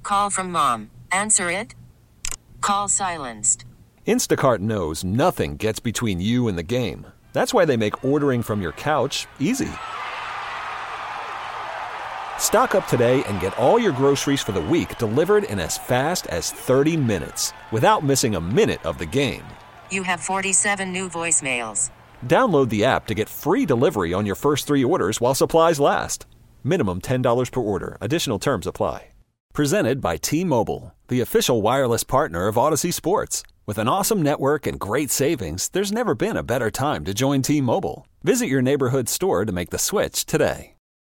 Call from mom. Answer it. Call silenced. Instacart knows nothing gets between you and the game. That's why they make ordering from your couch easy. Stock up today and get all your groceries for the week delivered in as fast as 30 minutes without missing a minute of the game. You have 47 new voicemails. Download the app to get free delivery on your first 3 orders while supplies last. Minimum $10 per order. Additional terms apply. Presented by T-Mobile, the official wireless partner of Odyssey Sports. With an awesome network and great savings, there's never been a better time to join T-Mobile. Visit your neighborhood store to make the switch today.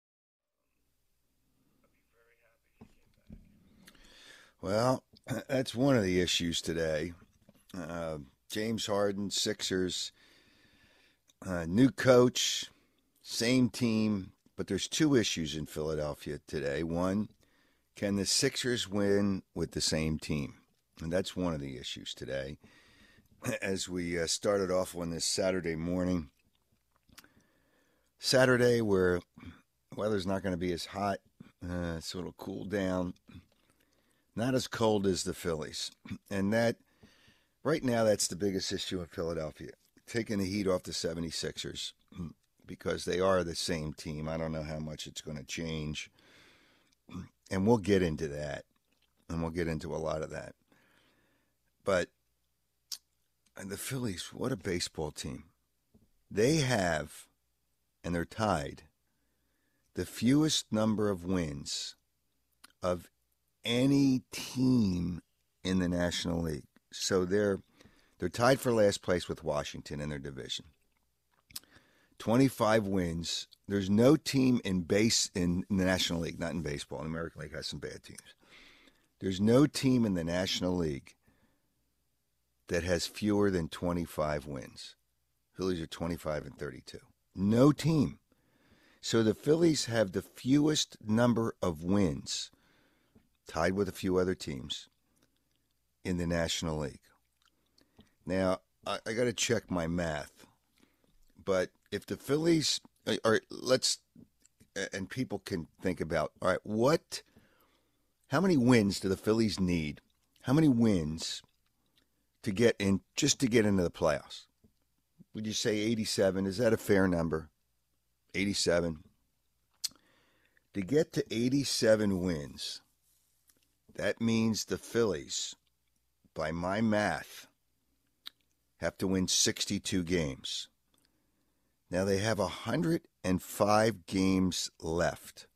Well, that's one of the issues today. James Harden, Sixers, new coach, same team, but there's 2 issues in Philadelphia today. One, can the Sixers win with the same team? And that's one of the issues today. As we started off on this Saturday morning, Saturday where the weather's not going to be as hot, so it'll cool down. Not as cold as the Phillies. And that, right now, that's the biggest issue in Philadelphia. Taking the heat off the 76ers because they are the same team. I don't know how much it's going to change. And we'll get into that. And we'll get into a lot of that. But the Phillies, what a baseball team. They have, and they're tied, the fewest number of wins of any team in the National League. So they're tied for last place with Washington in their division. 25 wins. There's no team in the National League, not in baseball. The American League has some bad teams. There's no team in the National League that has fewer than 25 wins. Phillies are 25 and 32. No team. So the Phillies have the fewest number of wins, tied with a few other teams, in the National League. Now, I got to check my math, but if the Phillies, and people can think about, all right, how many wins do the Phillies need? How many wins to get in, just to get into the playoffs? Would you say 87? Is that a fair number? 87. To get to 87 wins, that means the Phillies, by my math, have to win 62 games. Now they have 105 games left.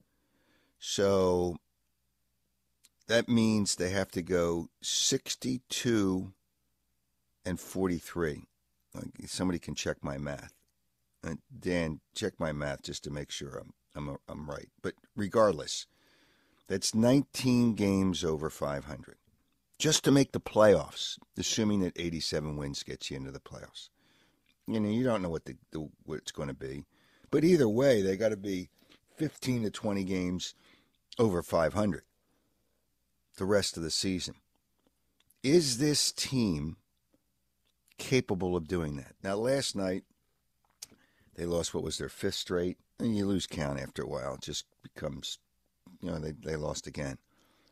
So that means they have to go 62 and 43. Somebody can check my math. Dan, check my math just to make sure I'm right. But regardless, that's 19 games over 500. Just to make the playoffs, assuming that 87 wins gets you into the playoffs. You know, you don't know what it's going to be. But either way, they got to be 15 to 20 games over 500 the rest of the season. Is this team capable of doing that? Now, last night, they lost what was their 5th straight. And you lose count after a while. It just becomes, they lost again.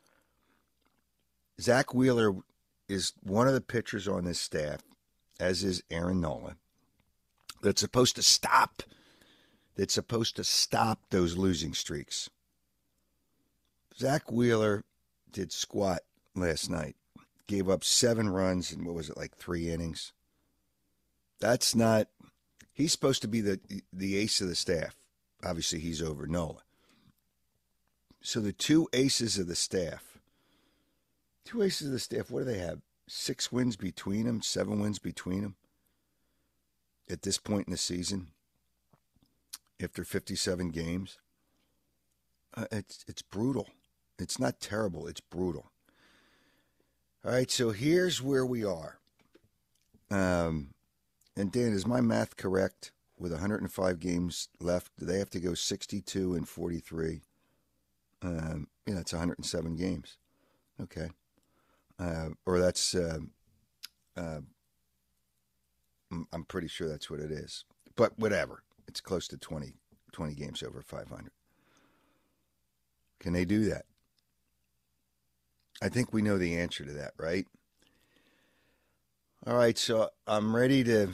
Zach Wheeler is one of the pitchers on this staff, as is Aaron Nola, that's supposed to stop those losing streaks. Zach Wheeler did squat last night. Gave up 7 runs in, 3 innings. That's not... He's supposed to be the ace of the staff. Obviously, he's over Nola. So the 2 aces of the staff... what do they have? 6 wins between them? 7 wins between them? At this point in the season? After 57 games? It's brutal. It's not terrible. It's brutal. All right, so here's where we are. And Dan, is my math correct? With 105 games left, do they have to go 62 and 43? It's 107 games. Okay. Or that's, I'm pretty sure that's what it is. But whatever. It's close to 20 games over 500. Can they do that? I think we know the answer to that, right? All right, so I'm ready to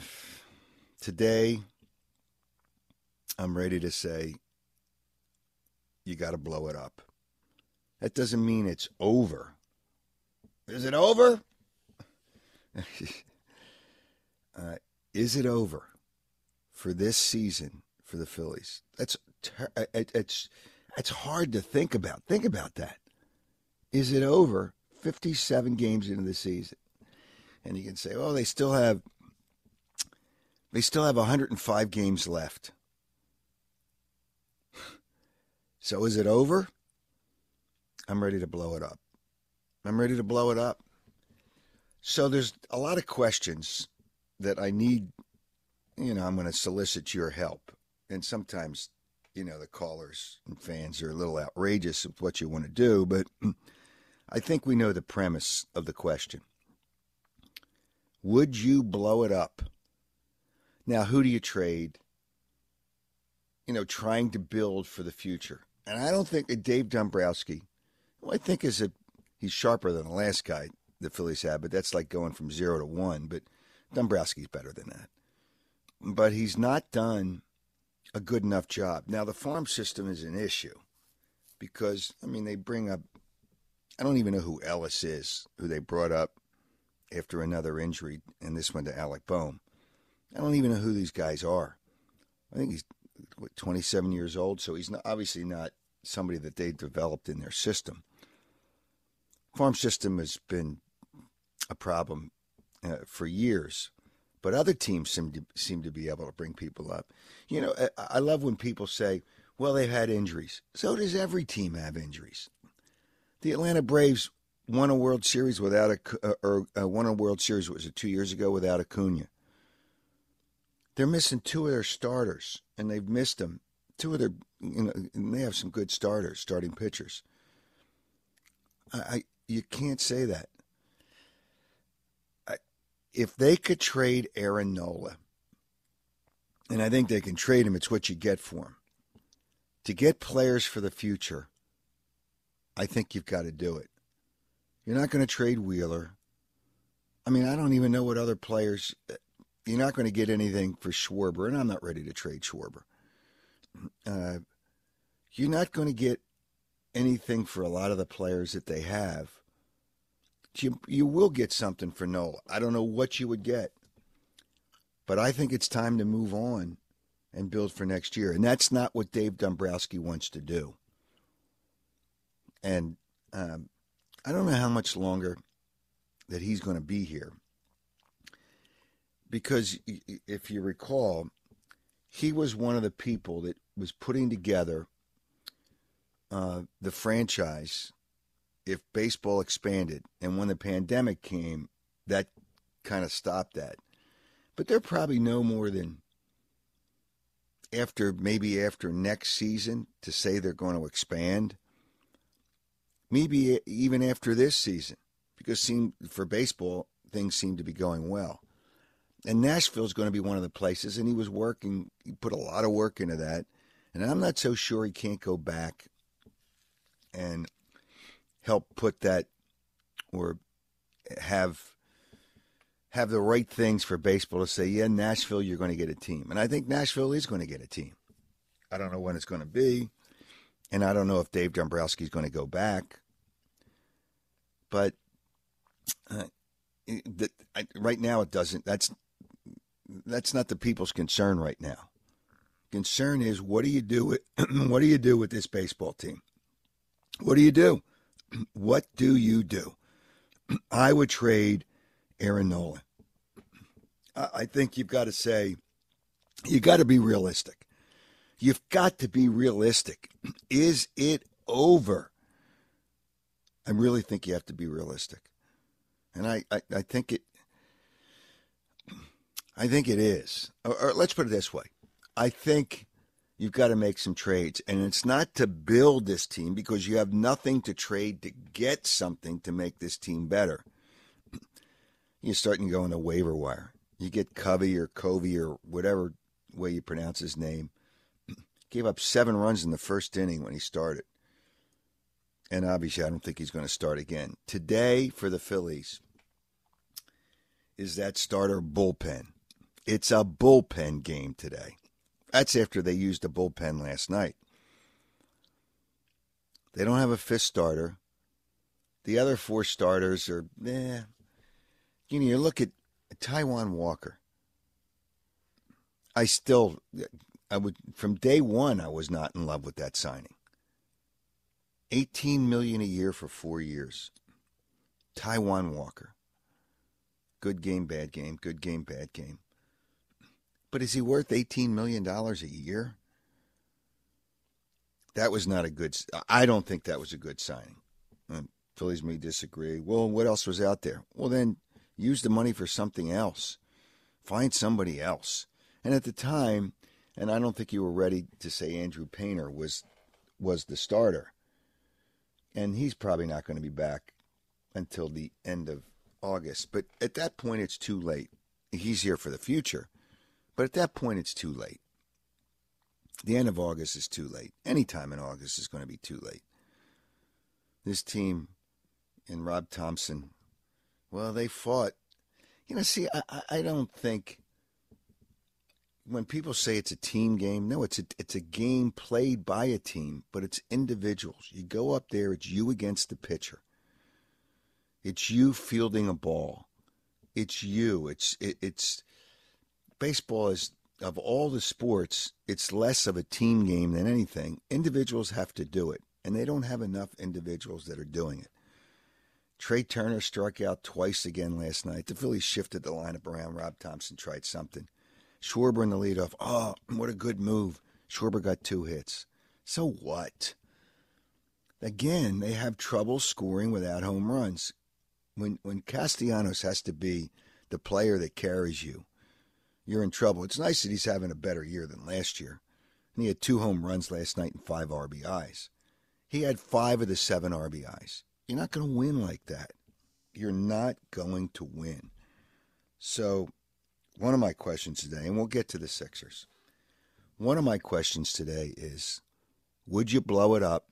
say you got to blow it up. That doesn't mean it's over. Is it over? Is it over for this season for the Phillies? It's hard to think about. Think about that. Is it over 57 games into the season? And you can say, oh, they still have 105 games left. So is it over? I'm ready to blow it up. So there's a lot of questions that I need, I'm going to solicit your help. And sometimes, the callers and fans are a little outrageous with what you want to do, but I think we know the premise of the question. Would you blow it up? Now, who do you trade? Trying to build for the future. And I don't think Dave Dombrowski, I think he's sharper than the last guy the Phillies had, but that's like going from 0 to 1. But Dombrowski's better than that. But he's not done a good enough job. Now, the farm system is an issue because, they bring up, I don't even know who Ellis is, who they brought up after another injury, and this one to Alec Boehm. I don't even know who these guys are. I think he's 27 years old, so he's obviously not somebody that they developed in their system. Farm system has been a problem for years, but other teams seem to be able to bring people up. I love when people say, well, they've had injuries. So does every team have injuries. The Atlanta Braves won a World Series won a World Series, was it 2 years ago, without Acuna. They're missing two of their starters, and they've missed them. Two of their, and they have some good starters, starting pitchers. You can't say that. If they could trade Aaron Nola, and I think they can trade him, it's what you get for him. To get players for the future, I think you've got to do it. You're not going to trade Wheeler. I don't even know what other players. You're not going to get anything for Schwarber, and I'm not ready to trade Schwarber. You're not going to get anything for a lot of the players that they have. You will get something for Nola. I don't know what you would get. But I think it's time to move on and build for next year. And that's not what Dave Dombrowski wants to do. And I don't know how much longer that he's going to be here. Because if you recall, he was one of the people that was putting together the franchise if baseball expanded. And when the pandemic came, that kind of stopped that. But they're probably no more than after next season to say they're going to expand. Maybe even after this season, because for baseball, things seem to be going well. And Nashville's going to be one of the places, and he put a lot of work into that. And I'm not so sure he can't go back and help put that or have the right things for baseball to say, yeah, Nashville, you're going to get a team. And I think Nashville is going to get a team. I don't know when it's going to be, and I don't know if Dave Dombrowski is going to go back. But right now it doesn't. That's not the people's concern right now. Concern is, what do you do with this baseball team? What do you do? What do you do? I would trade Aaron Nola. I think you've got to say, you got to be realistic. You've got to be realistic. Is it over? I really think you have to be realistic. And I think it is. Or let's put it this way. I think you've got to make some trades. And it's not to build this team, because you have nothing to trade to get something to make this team better. You're starting to go on the waiver wire. You get Covey or whatever way you pronounce his name. Gave up 7 runs in the first inning when he started. And obviously, I don't think he's going to start again. Today, for the Phillies, is that starter bullpen. It's a bullpen game today. That's after they used the bullpen last night. They don't have a fifth starter. The other four starters are, you look at Taijuan Walker. From day one, I was not in love with that signing. $18 million a year for 4 years. Taijuan Walker. Good game, bad game. Good game, bad game. But is he worth $18 million a year? That was not a good. I don't think that was a good signing. Phillies may disagree. Well, what else was out there? Well, then use the money for something else. Find somebody else. And at the time, and I don't think you were ready to say Andrew Painter was the starter. And he's probably not going to be back until the end of August. But at that point, it's too late. He's here for the future. But at that point, it's too late. The end of August is too late. Any time in August is going to be too late. This team and Rob Thompson, well, they fought. I don't think when people say it's a team game, no, it's a game played by a team, but it's individuals. You go up there, it's you against the pitcher. It's you fielding a ball. It's you. It's baseball is, of all the sports, it's less of a team game than anything. Individuals have to do it, and they don't have enough individuals that are doing it. Trey Turner struck out twice again last night. The Phillies shifted the lineup around. Rob Thompson tried something. Schwarber in the leadoff. Oh, what a good move. Schwarber got 2 hits. So what? Again, they have trouble scoring without home runs. When Castellanos has to be the player that carries you, you're in trouble. It's nice that he's having a better year than last year. And he had 2 home runs last night and 5 RBIs. He had 5 of the 7 RBIs. You're not going to win like that. You're not going to win. So, one of my questions today, and we'll get to the Sixers. One of my questions today is, would you blow it up?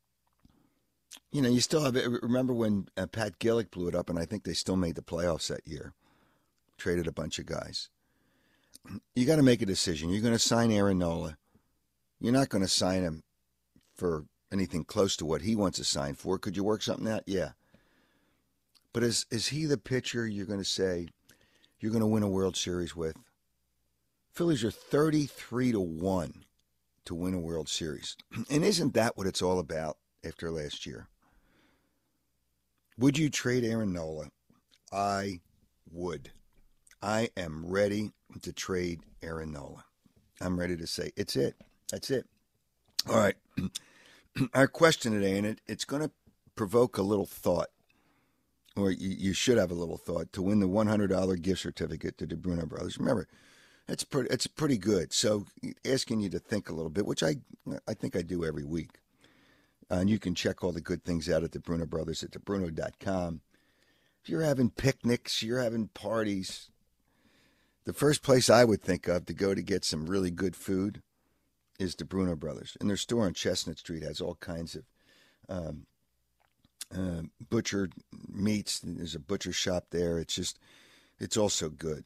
You still have it. Remember when Pat Gillick blew it up, and I think they still made the playoffs that year. Traded a bunch of guys. You got to make a decision. You're going to sign Aaron Nola. You're not going to sign him for anything close to what he wants to sign for. Could you work something out? Yeah. But is he the pitcher you're going to say you're going to win a World Series with? Phillies are 33-1 to win a World Series. And isn't that what it's all about after last year? Would you trade Aaron Nola? I would. I am ready to trade Aaron Nola. I'm ready to say, it's it. That's it. All right. Our question today, and it's going to provoke a little thought, or you should have a little thought, to win the $100 gift certificate to the Bruno Brothers. Remember, it's pretty good. So asking you to think a little bit, which I think I do every week. And you can check all the good things out at the Bruno Brothers at thebruno.com. If you're having picnics, you're having parties, the first place I would think of to go to get some really good food is the Bruno Brothers. And their store on Chestnut Street has all kinds of butchered meats. There's a butcher shop there. It's also good.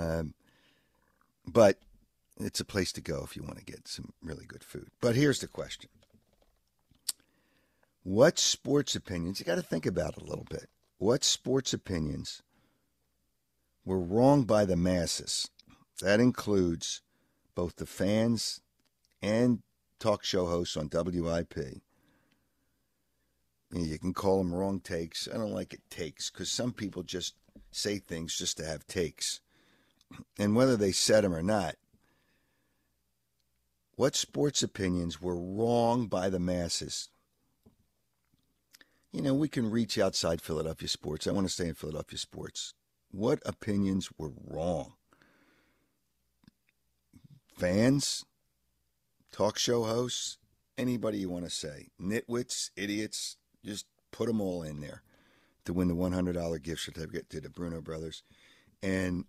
But it's a place to go if you want to get some really good food. But here's the question. What sports opinions, you got to think about it a little bit. What sports opinions were wrong by the masses? That includes both the fans and talk show hosts on WIP. You can call them wrong takes. I don't like it takes, because some people just say things just to have takes. And whether they said them or not, what sports opinions were wrong by the masses? We can reach outside Philadelphia sports. I want to stay in Philadelphia sports. What opinions were wrong? Fans, talk show hosts, anybody you want to say. Nitwits, idiots, just put them all in there to win the $100 gift certificate to the Bruno Brothers. And,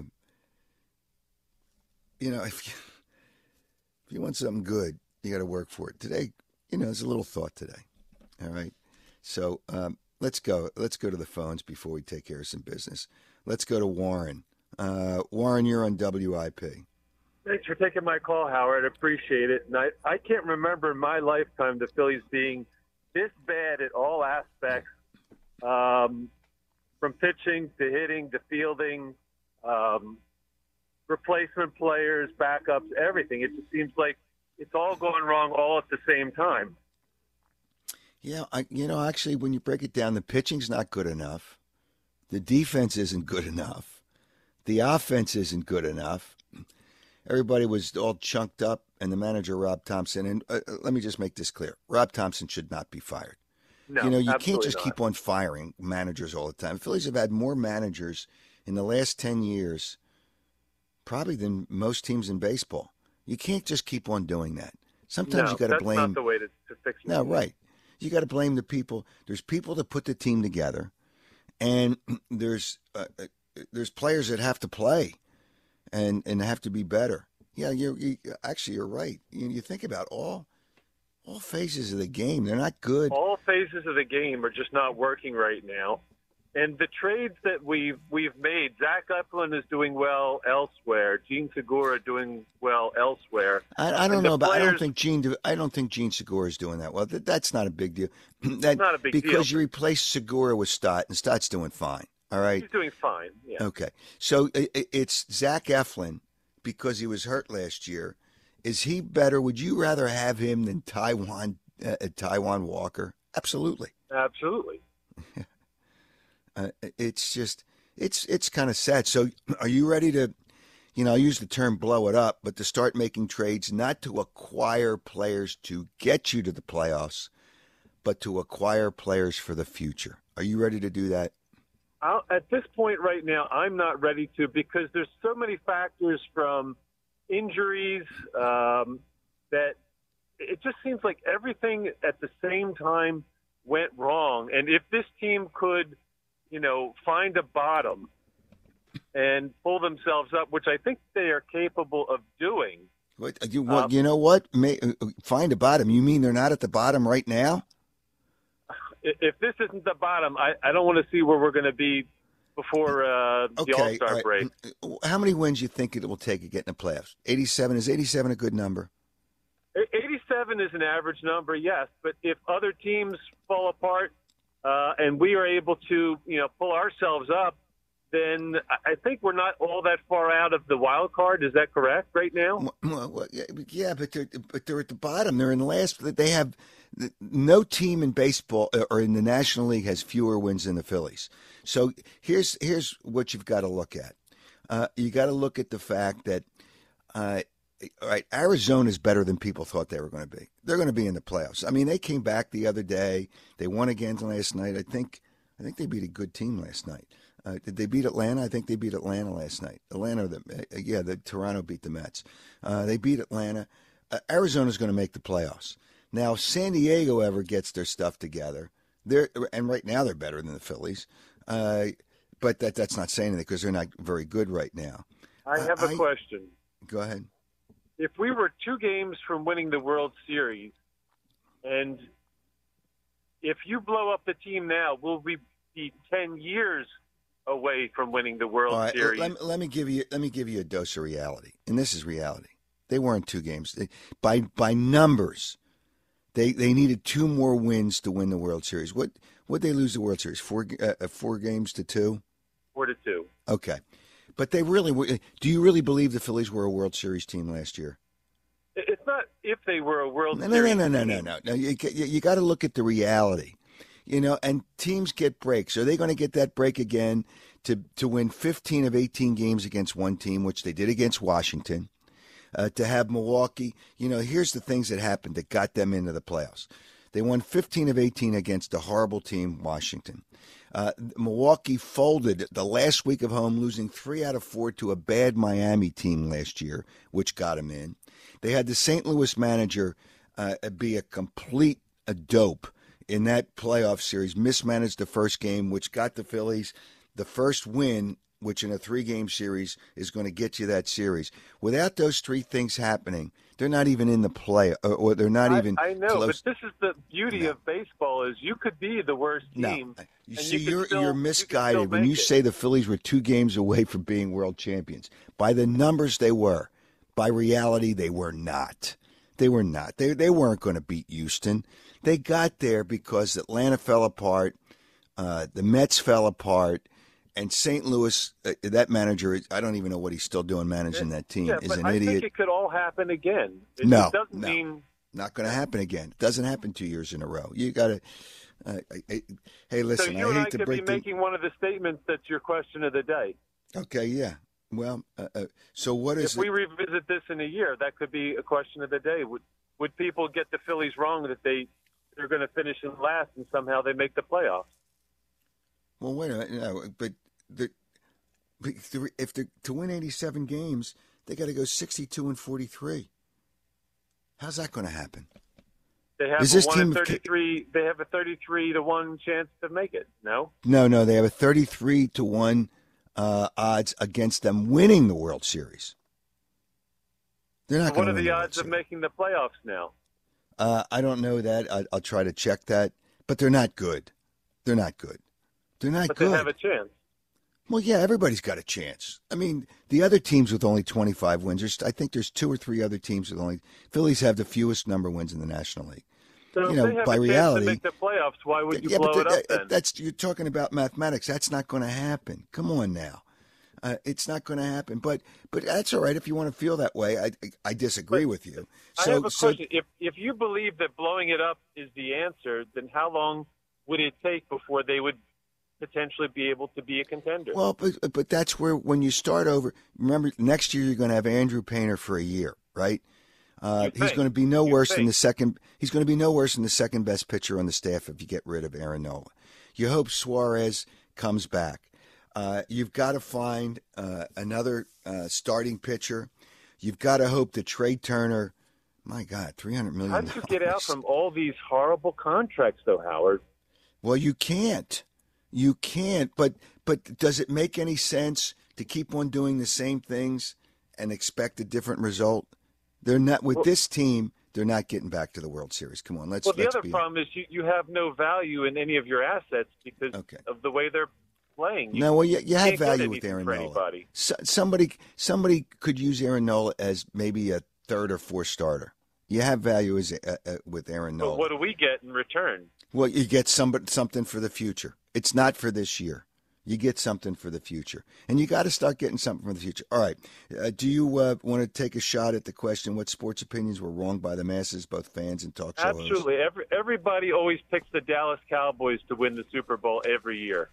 if you want something good, you got to work for it. Today, there's a little thought today. All right. So let's go. Let's go to the phones before we take care of some business. Let's go to Warren. Warren, you're on WIP. Thanks for taking my call, Howard. I appreciate it. And I can't remember in my lifetime the Phillies being this bad at all aspects, from pitching to hitting to fielding, replacement players, backups, everything. It just seems like it's all going wrong all at the same time. Yeah, actually, when you break it down, the pitching's not good enough. The defense isn't good enough. The offense isn't good enough. Everybody was all chunked up, and the manager, Rob Thompson, and let me just make this clear. Rob Thompson should not be fired. No, you can't just not. keep on firing managers all the time. The Phillies have had more managers in the last 10 years probably than most teams in baseball. You can't just keep on doing that. Sometimes you got to blame. That's not the way to fix it. No, right. You got to blame the people. There's people that put the team together, and there's players that have to play, and have to be better. Yeah, you're right. You think about all phases of the game. They're not good. All phases of the game are just not working right now. And the trades that we've made, Zach Eflin is doing well elsewhere. Gene Segura doing well elsewhere. I don't know about. I don't think Gene Segura is doing that well. That's not a big deal. It's not a big deal because you replace Segura with Stott, and Stott's doing fine. All right, he's doing fine. Yeah. Okay, so it's Zach Eflin because he was hurt last year. Is he better? Would you rather have him than Taiwan Walker? Absolutely. Absolutely. It's just it's kind of sad. So are you ready to, I use the term blow it up, but to start making trades, not to acquire players to get you to the playoffs, but to acquire players for the future? Are you ready to do that? At this point right now, I'm not ready to, because there's so many factors from injuries that it just seems like everything at the same time went wrong. And if this team could, find a bottom and pull themselves up, which I think they are capable of doing. You know what? Find a bottom. You mean they're not at the bottom right now? If this isn't the bottom, I don't want to see where we're going to be before the All-Star right. break. How many wins do you think it will take to get in the playoffs? 87? Is 87 a good number? 87 is an average number, yes. But if other teams fall apart and we are able to, pull ourselves up, then I think we're not all that far out of the wild card. Is that correct right now? Well, yeah, but they're at the bottom. They're in last. They have no team in baseball or in the National League has fewer wins than the Phillies. So here's what you've got to look at. You got to look at the fact that all right, Arizona is better than people thought they were going to be. They're going to be in the playoffs. I mean, they came back the other day. They won again last night. I think they beat a good team last night. Did they beat Atlanta? I think they beat Atlanta last night. The Toronto beat the Mets. They beat Atlanta. Arizona's going to make the playoffs. Now, if San Diego ever gets their stuff together, and right now they're better than the Phillies, but that's not saying anything because they're not very good right now. I have a question. Go ahead. If we were 2 games from winning the World Series, and if you blow up the team now, will we be 10 years away from winning the World Series? Let me give you a dose of reality, and this is reality. They weren't 2 games. By numbers, they needed 2 more wins to win the World Series. Would they lose the World Series? 4 games to 2? 4-2. Okay. But they really were. Do you really believe the Phillies were a World Series team last year? It's not if they were a World Series team. No. You got to look at the reality. And teams get breaks. Are they going to get that break again to win 15 of 18 games against one team, which they did against Washington? To have Milwaukee, here's the things that happened that got them into the playoffs. They won 15 of 18 against a horrible team, Washington. Milwaukee folded the last week of home, losing 3 out of 4 to a bad Miami team last year, which got them in. They had the St. Louis manager be a complete dope in that playoff series, mismanaged the first game, which got the Phillies the first win, which in a 3-game series is going to get you that series. Without those three things happening, they're not even in the play, or they're not even I know, close. but this is the beauty of baseball: is you could be the worst team. No, you and see, you you're misguided when make you it. say the Phillies were 2 games away from being world champions. By the numbers, they were. By reality, they were not. They were not. They weren't going to beat Houston. They got there because Atlanta fell apart, the Mets fell apart, and St. Louis, that manager, I don't even know what he's still doing managing that team, is but an I idiot. think it could all happen again. It doesn't mean not going to happen again. It doesn't happen 2 years in a row. You got to. Hey, listen. So you and I hate to could break be making one of the statements that's your question of the day. Okay, yeah. Well, so what is If we revisit this in a year, that could be a question of the day. Would people get the Phillies wrong that they're going to finish in last and somehow they make the playoffs? Well, wait a minute. No, but if to win 87 games, they got to go 62-43. How's that going to happen? They have Is this a team 33. They have a 33-1 chance to make it. No. No. They have a 33-1 odds against them winning the World Series. They're not. What are the odds of making the playoffs now? I don't know that. I'll try to check that. But they're not good. They're not good. They're not but good. They have a chance. Well, yeah, everybody's got a chance. I mean, the other teams with only 25 wins, I think there's 2 or 3 other teams with only. Phillies have the fewest number wins in the National League. So if they have by a chance reality, to make the playoffs, why would you yeah, blow it up then? You're talking about mathematics. That's not going to happen. Come on now. It's not going to happen. But that's all right if you want to feel that way. I disagree with you. I have a question. If you believe that blowing it up is the answer, then how long would it take before they would potentially be able to be a contender? Well, but that's where when you start over. Remember, next year you're going to have Andrew Painter for a year, right? He's going to be no worse than the second. He's going to be no worse than the second best pitcher on the staff if you get rid of Aaron Nola. You hope Suarez comes back. You've got to find another starting pitcher. You've got to hope that Trey Turner. My God, $300 million. How do you get out from all these horrible contracts, though, Howard? Well, you can't. You can't. But does it make any sense to keep on doing the same things and expect a different result? They're not with this team. They're not getting back to the World Series. Come on, let's. Well, the let's other problem is you have no value in any of your assets because of the way they're playing. You have value with Aaron Nola. Somebody could use Aaron Nola as maybe a 3rd or 4th starter. You have value with Aaron Nola. But what do we get in return? Well, you get something for the future. It's not for this year. You get something for the future. And you got to start getting something for the future. All right. Do you want to take a shot at the question, what sports opinions were wrong by the masses, both fans and talk show hosts? Absolutely. Everybody always picks the Dallas Cowboys to win the Super Bowl every year.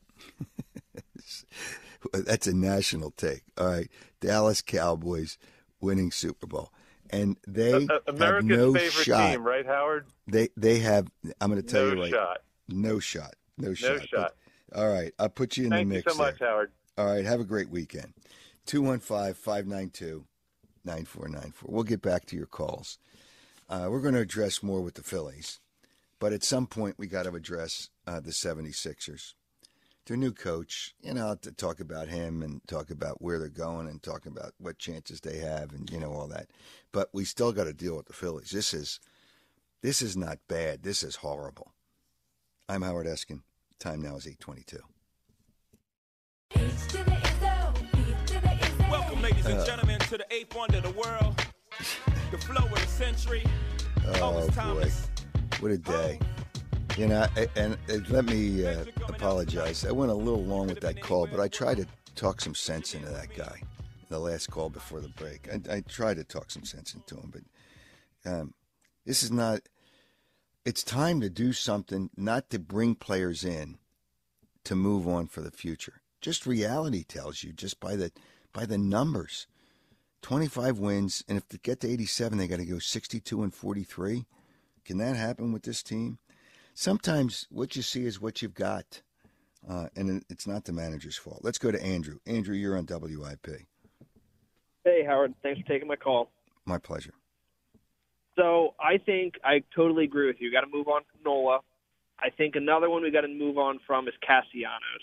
That's a national take. All right. Dallas Cowboys winning Super Bowl. And they America's have no favorite shot. team, right, Howard? They have, I'm going to tell you right. No shot. No shot. All right. I'll put you in the mix. Thank you so much, Howard. All right. Have a great weekend. 215-592-9494. We'll get back to your calls. We're going to address more with the Phillies. But at some point, we got to address the 76ers. Their new coach, to talk about him and talk about where they're going and talk about what chances they have and, all that. But we still got to deal with the Phillies. This is not bad. This is horrible. I'm Howard Eskin. Time now is 8:22. Welcome, ladies and gentlemen, to the 8th wonder of the world, the flow of the century. Oh, boy. What a day. And let me apologize. I went a little long with that call, but I tried to talk some sense into that guy. The last call before the break. I tried to talk some sense into him, but this is not. It's time to do something, not to bring players in to move on for the future. Just reality tells you, just by the numbers. 25 wins, and if they get to 87, they got to go 62-43. Can that happen with this team? Sometimes what you see is what you've got, and it's not the manager's fault. Let's go to Andrew. Andrew, you're on WIP. Hey, Howard. Thanks for taking my call. My pleasure. So I think I totally agree with you. Got to move on from Nola. I think another one we got to move on from is Castellanos.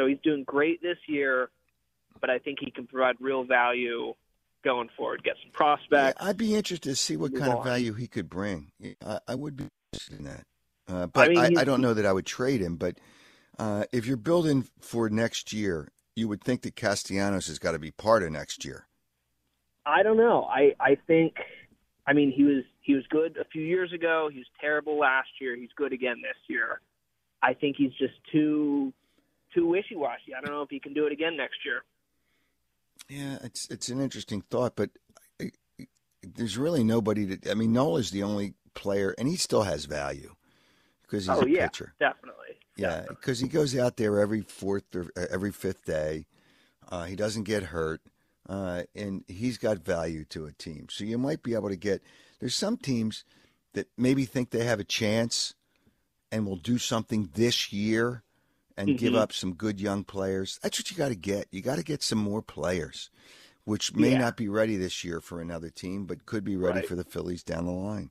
So he's doing great this year, but I think he can provide real value going forward, get some prospects. Yeah, I'd be interested to see what kind of value he could bring. I would be interested in that. But I don't know that I would trade him. But if you're building for next year, you would think that Castellanos has got to be part of next year. I don't know. I think, I mean, he was good a few years ago. He was terrible last year. He's good again this year. I think he's just too wishy-washy. I don't know if he can do it again next year. Yeah, it's an interesting thought, but there's really nobody to. I mean, Nola's the only player, and he still has value because he's a pitcher. Definitely. Yeah, because he goes out there every fourth or every fifth day. He doesn't get hurt, and he's got value to a team. So you might be able to get. There's some teams that maybe think they have a chance and will do something this year and give up some good young players. That's what you got to get. You got to get some more players, which may not be ready this year for another team, but could be ready for the Phillies down the line.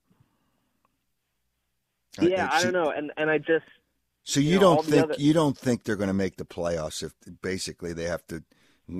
Yeah, I don't know, and I just. So you don't think they're going to make the playoffs if basically they have to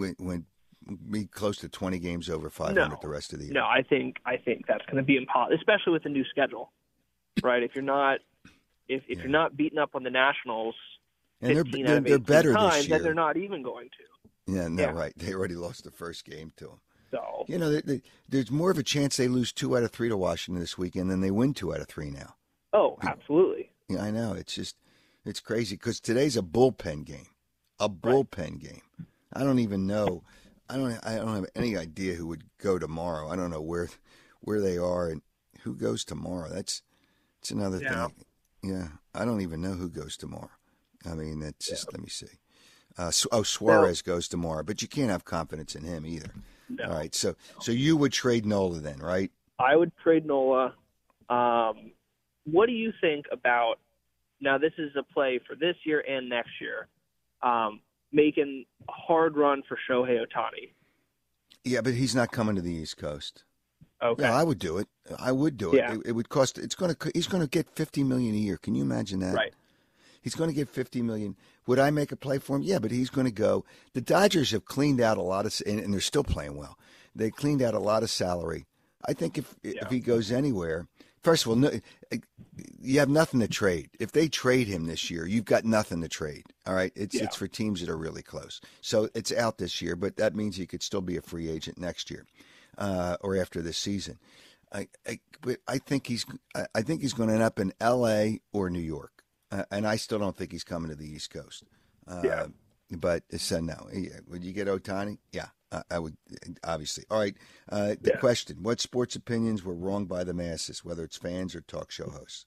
be close to 20 games over 500 the rest of the year? No, I think that's going to be impossible, especially with the new schedule, right? If you're not you're not beating up on the Nationals, and they're better times, this year, then they're not even going to. Yeah, right. They already lost the first game to them. So there's more of a chance they lose 2 out of 3 to Washington this weekend than they win 2 out of 3 now. Oh, absolutely. Yeah, I know. It's crazy because today's a bullpen game. Game. I don't even know. I don't have any idea who would go tomorrow. I don't know where they are and who goes tomorrow. It's another thing. Yeah, I don't even know who goes tomorrow. I mean, it's just, let me see. Suarez goes tomorrow, but you can't have confidence in him either. No. All right, so you would trade Nola then, right? I would trade Nola. What do you think about, now this is a play for this year and next year, making a hard run for Shohei Ohtani? Yeah, but he's not coming to the East Coast. Okay. Yeah, I would do it. I would do it. Yeah. It would cost. He's going to get $50 million a year. Can you imagine that? Right. He's going to get $50 million. Would I make a play for him? Yeah, but he's going to go. The Dodgers have cleaned out a lot of, and they're still playing well. They cleaned out a lot of salary. I think if he goes anywhere, first of all, you have nothing to trade. If they trade him this year, you've got nothing to trade. All right, it's for teams that are really close. So it's out this year, but that means he could still be a free agent next year. Or after this season, I think he's going to end up in L.A. or New York, and I still don't think he's coming to the East Coast. But no. Would you get Ohtani? Yeah, I would, obviously. All right. The question: what sports opinions were wrong by the masses, whether it's fans or talk show hosts?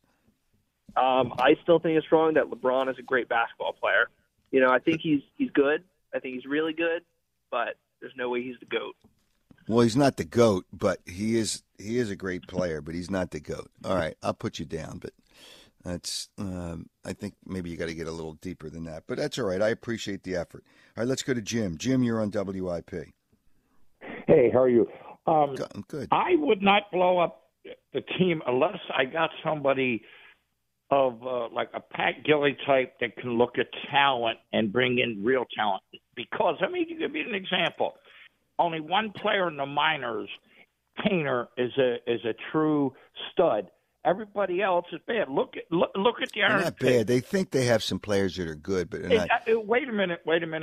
I still think it's wrong that LeBron is a great basketball player. I think he's good. I think he's really good, but there's no way he's the GOAT. Well, he's not the GOAT, but he is a great player, but he's not the GOAT. All right, I'll put you down, but that's I think maybe you got to get a little deeper than that. But that's all right. I appreciate the effort. All right, let's go to Jim. Jim, you're on WIP. Hey, how are you? I'm good. I would not blow up the team unless I got somebody of like a Pat Gilly type that can look at talent and bring in real talent. Because, to give you an example. Only one player in the minors, Painter, is a true stud. Everybody else is bad. Look at the They're not bad. They think they have some players that are good, but they're not. Wait a minute.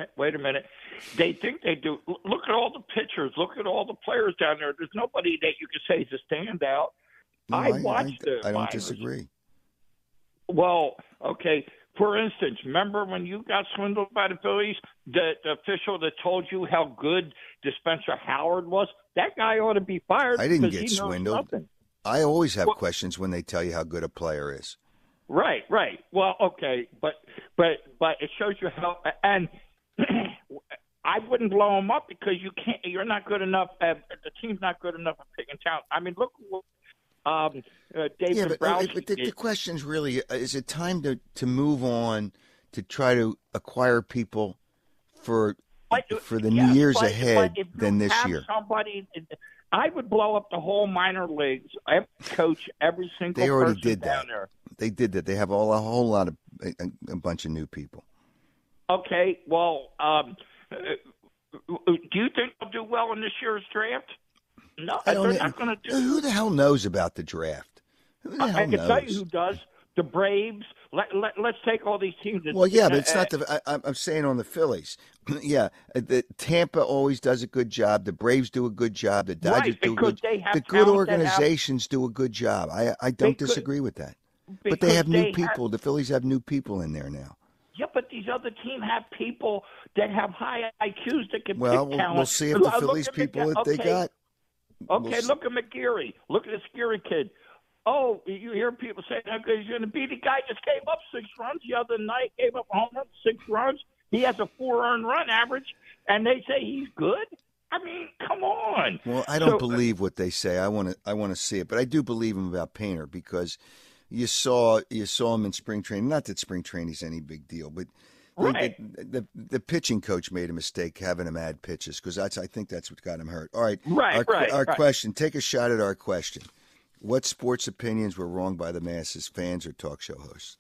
They think they do. Look at all the pitchers. Look at all the players down there. There's nobody that you can say is a standout. No, I watched the I don't minors. disagree. Well, okay. For instance, remember when you got swindled by the Phillies, the official that told you how good Spencer Howard was? That guy ought to be fired. I didn't get swindled. I always have questions when they tell you how good a player is. Right. Well, okay, but it shows you how. And I wouldn't blow him up because you can't. You're not good enough. The team's not good enough at picking talent. I mean, look. David Browski. But the question's really: is it time to move on to try to acquire people for the years ahead than this year? I would blow up the whole minor leagues. I coach every single. They already person did down that. There. They did that. They have a whole lot of a bunch of new people. Okay, well, do you think they'll do well in this year's draft? No, I they're don't. not going to do. Who the hell knows about the draft? Who the I hell can knows? tell you who does. The Braves. Let's take all these teams. Well, yeah, but it's not the. I'm saying on the Phillies. Yeah, the Tampa always does a good job. The Braves do a good job. The Dodgers do a good. The good organizations do a good job. I don't disagree with that. But they have new people. The Phillies have new people in there now. Yeah, but these other teams have people that have high IQs that can pick talent. We'll see if the Phillies people that they got. Okay, look at McGeary. Look at this Geary kid. Oh, you hear people saying how good he's going to be. The guy just gave up 6 runs the other night, gave up a home run, 6 runs. He has a 4 earned run average, and they say he's good? I mean, come on. Well, I don't believe what they say. I want to see it, but I do believe him about Painter because you saw him in spring training. Not that spring training is any big deal, but right. the pitching coach made a mistake having him add pitches because I think that's what got him hurt. All right, our question. Take a shot at our question. What sports opinions were wrong by the masses, fans or talk show hosts?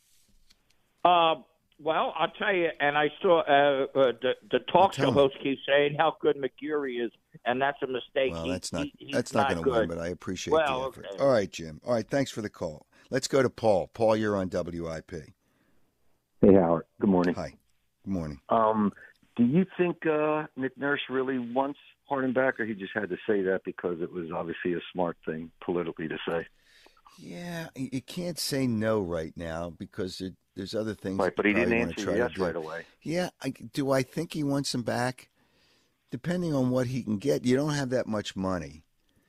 Well, I'll tell you, and I saw the talk show host keeps saying how good McGeary is, and that's a mistake. Well, that's not going to win, but I appreciate the effort. Okay. All right, Jim. All right, thanks for the call. Let's go to Paul. Paul, you're on WIP. Hey, Howard. Good morning. Hi. Good morning. Do you think Nick Nurse really wants Harden back, or he just had to say that because it was obviously a smart thing politically to say? Yeah, you can't say no right now because there's other things. Right, but he didn't answer yes right away. Yeah, do I think he wants him back? Depending on what he can get, you don't have that much money.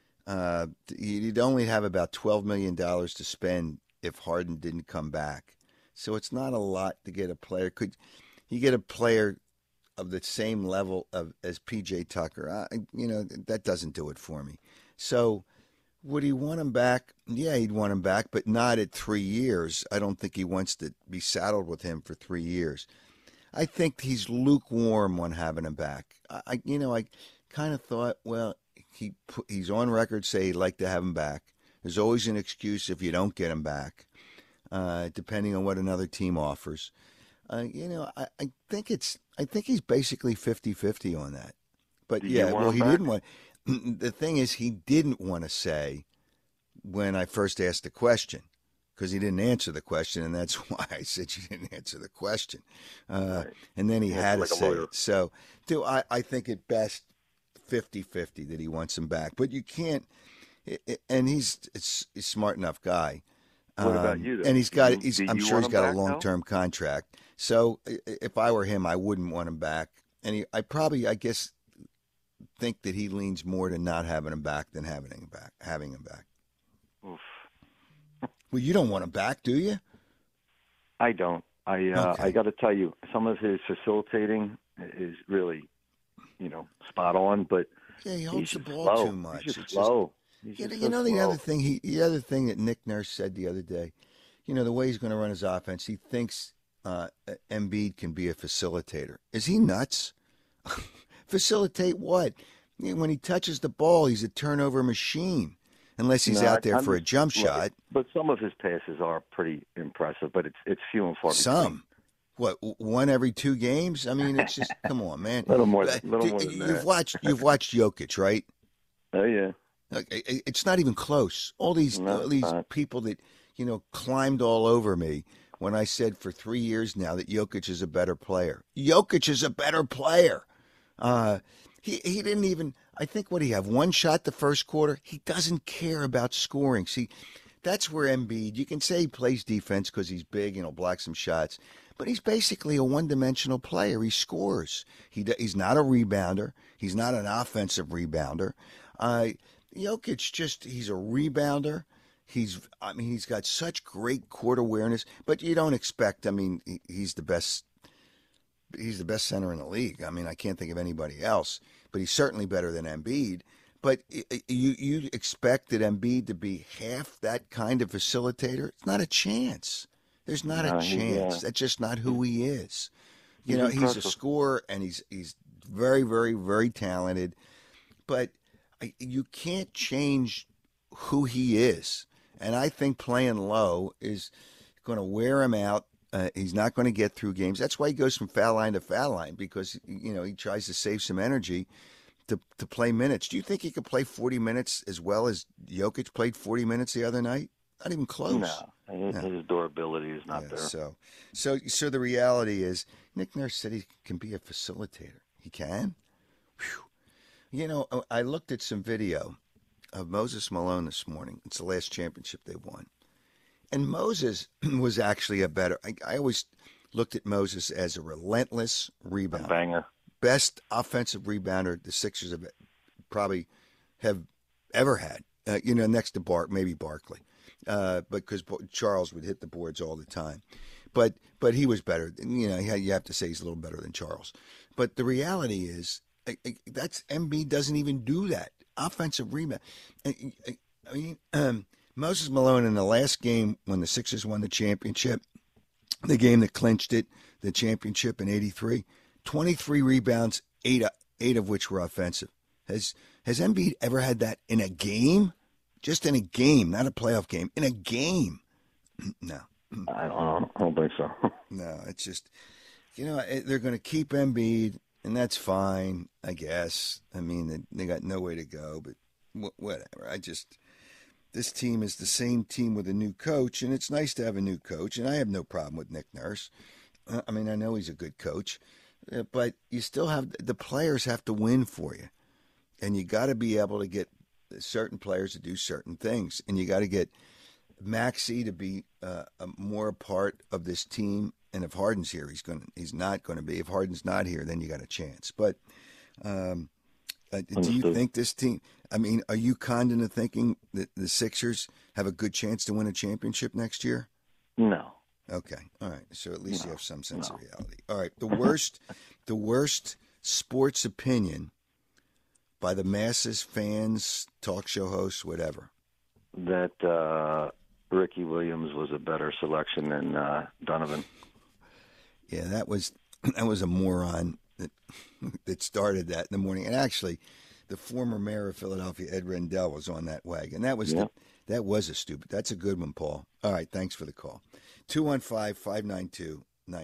You'd only have about $12 million to spend if Harden didn't come back. So it's not a lot to get a player. Could you get a player of the same level as P.J. Tucker? That doesn't do it for me. So would he want him back? Yeah, he'd want him back, but not at 3 years. I don't think he wants to be saddled with him for 3 years. I think he's lukewarm on having him back. I kind of thought, well, he's on record say he'd like to have him back. There's always an excuse if you don't get him back, depending on what another team offers. I think he's basically 50-50 on that. But he didn't want. The thing is, he didn't want to say when I first asked the question because he didn't answer the question, and that's why I said you didn't answer the question. Right. And then he had like to say it. So, I think at best 50-50 that he wants him back. But you can't. And he's a smart enough guy. What about you, though? And I'm sure he's got a back, long-term contract. So if I were him, I wouldn't want him back. And I guess, think that he leans more to not having him back than having him back. Oof. Well, you don't want him back, do you? I don't. I got to tell you, some of his facilitating is really, spot on. But yeah, he holds the ball too much. He's just slow. The other thing that Nick Nurse said the other day, the way he's going to run his offense, he thinks Embiid can be a facilitator. Is he nuts? Facilitate what? When he touches the ball, he's a turnover machine. Unless he's out there for a jump shot. But some of his passes are pretty impressive, but it's few and far between. Some. What, one every 2 games? I mean, it's just, come on, man. A little more than that. You've watched Jokic, right? Oh, yeah. It's not even close. All these people that, climbed all over me when I said for 3 years now that Jokic is a better player. Jokic is a better player. He didn't even, I think, what do you have, 1 shot the first quarter? He doesn't care about scoring. See, that's where Embiid, you can say he plays defense because he's big and he'll block some shots, but he's basically a one-dimensional player. He scores. He's not a rebounder. He's not an offensive rebounder. Jokic he's a rebounder. He's got such great court awareness, but you don't expect, he's the best center in the league. I can't think of anybody else, but he's certainly better than Embiid. But you expect that Embiid to be half that kind of facilitator? It's not a chance. There's not a chance. That's just not who he is. He's a scorer, and he's very, very, very talented. But you can't change who he is. And I think playing low is going to wear him out He's not going to get through games. That's why he goes from foul line to foul line, because he tries to save some energy to play minutes. Do you think he could play 40 minutes as well as Jokic played 40 minutes the other night? Not even close. No, his durability is not there. So the reality is, Nick Nurse said he can be a facilitator. He can. Whew. I looked at some video of Moses Malone this morning. It's the last championship they won. And Moses was actually a better. I always looked at Moses as a relentless rebounder. A banger. Best offensive rebounder the Sixers have probably have ever had. Next to maybe Barkley. Because Charles would hit the boards all the time. But he was better. You have to say he's a little better than Charles. But the reality is, that's Embiid doesn't even do that. Offensive rebound. Moses Malone in the last game when the Sixers won the championship, the game that clinched it, the championship in '83, 23 rebounds, eight of which were offensive. Has Embiid ever had that in a game? Just in a game, not a playoff game. In a game. No. I don't think so. No, it's just, they're going to keep Embiid, and that's fine, I guess. I mean, they got no way to go, but whatever. This team is the same team with a new coach, and it's nice to have a new coach, and I have no problem with Nick Nurse. I mean, I know he's a good coach, but you still the players have to win for you, and you got to be able to get certain players to do certain things, and you got to get Maxey to be more a part of this team. And if Harden's here, he's not going to be. If Harden's not here, then you got a chance. But do you think this team? I mean, are you kind of thinking that the Sixers have a good chance to win a championship next year? No. Okay. All right. So at least you have some sense of reality. All right. The worst sports opinion by the masses, fans, talk show hosts, whatever. That Ricky Williams was a better selection than Donovan. Yeah, that was a moron that started that in the morning. And actually, the former mayor of Philadelphia, Ed Rendell, was on that wagon. That was that's a good one, Paul. All right, thanks for the call. 215-592-9494.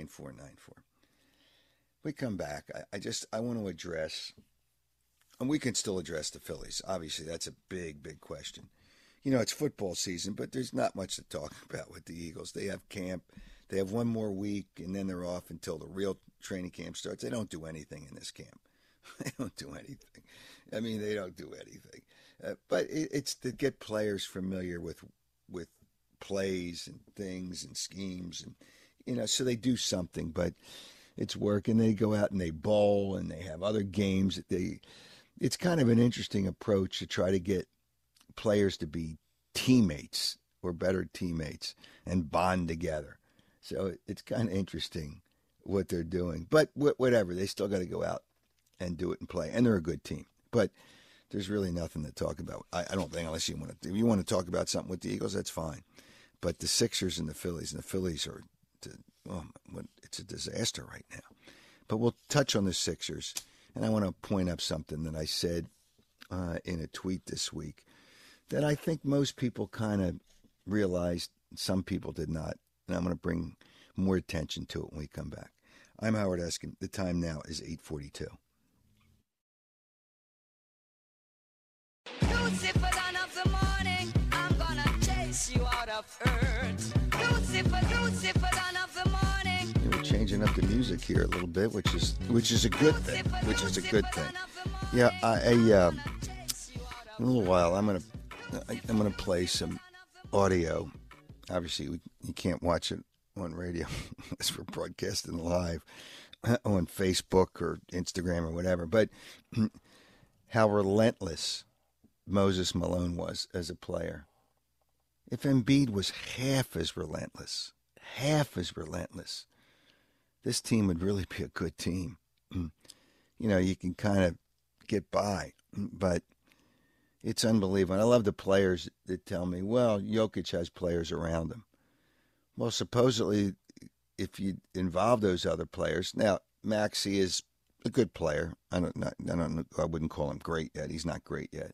We come back. I want to address, and we can still address the Phillies. Obviously, that's a big, big question. It's football season, but there's not much to talk about with the Eagles. They have camp. They have one more week, and then they're off until the real training camp starts. They don't do anything in this camp. They don't do anything. I mean, they don't do anything. But it's to get players familiar with plays and things and schemes, and so they do something. But it's work, and they go out and they bowl, and they have other games. It's kind of an interesting approach to try to get players to be teammates or better teammates and bond together. So it's kind of interesting what they're doing. But whatever, they still got to go out and do it and play. And they're a good team. But there's really nothing to talk about. I don't think, unless you want to. If you want to talk about something with the Eagles, that's fine. But the Sixers and the Phillies are, it's a disaster right now. But we'll touch on the Sixers. And I want to point up something that I said in a tweet this week that I think most people kind of realized, some people did not. And I'm going to bring more attention to it when we come back. I'm Howard Eskin. The time now is 8:42. Lucifer, dawn of the morning, I'm gonna chase you out of earth. Lucifer, dawn of the morning. We're changing up the music here a little bit, which is a good thing. Yeah, in a little while I'm gonna play some audio. Obviously, you can't watch it on radio unless we're broadcasting live on Facebook or Instagram or whatever. But how relentless Moses Malone was as a player. If Embiid was half as relentless, this team would really be a good team. You can kind of get by, but it's unbelievable. And I love the players that tell me, well, Jokic has players around him. Well, supposedly, if you involve those other players, now Maxey is a good player. I wouldn't call him great yet. He's not great yet.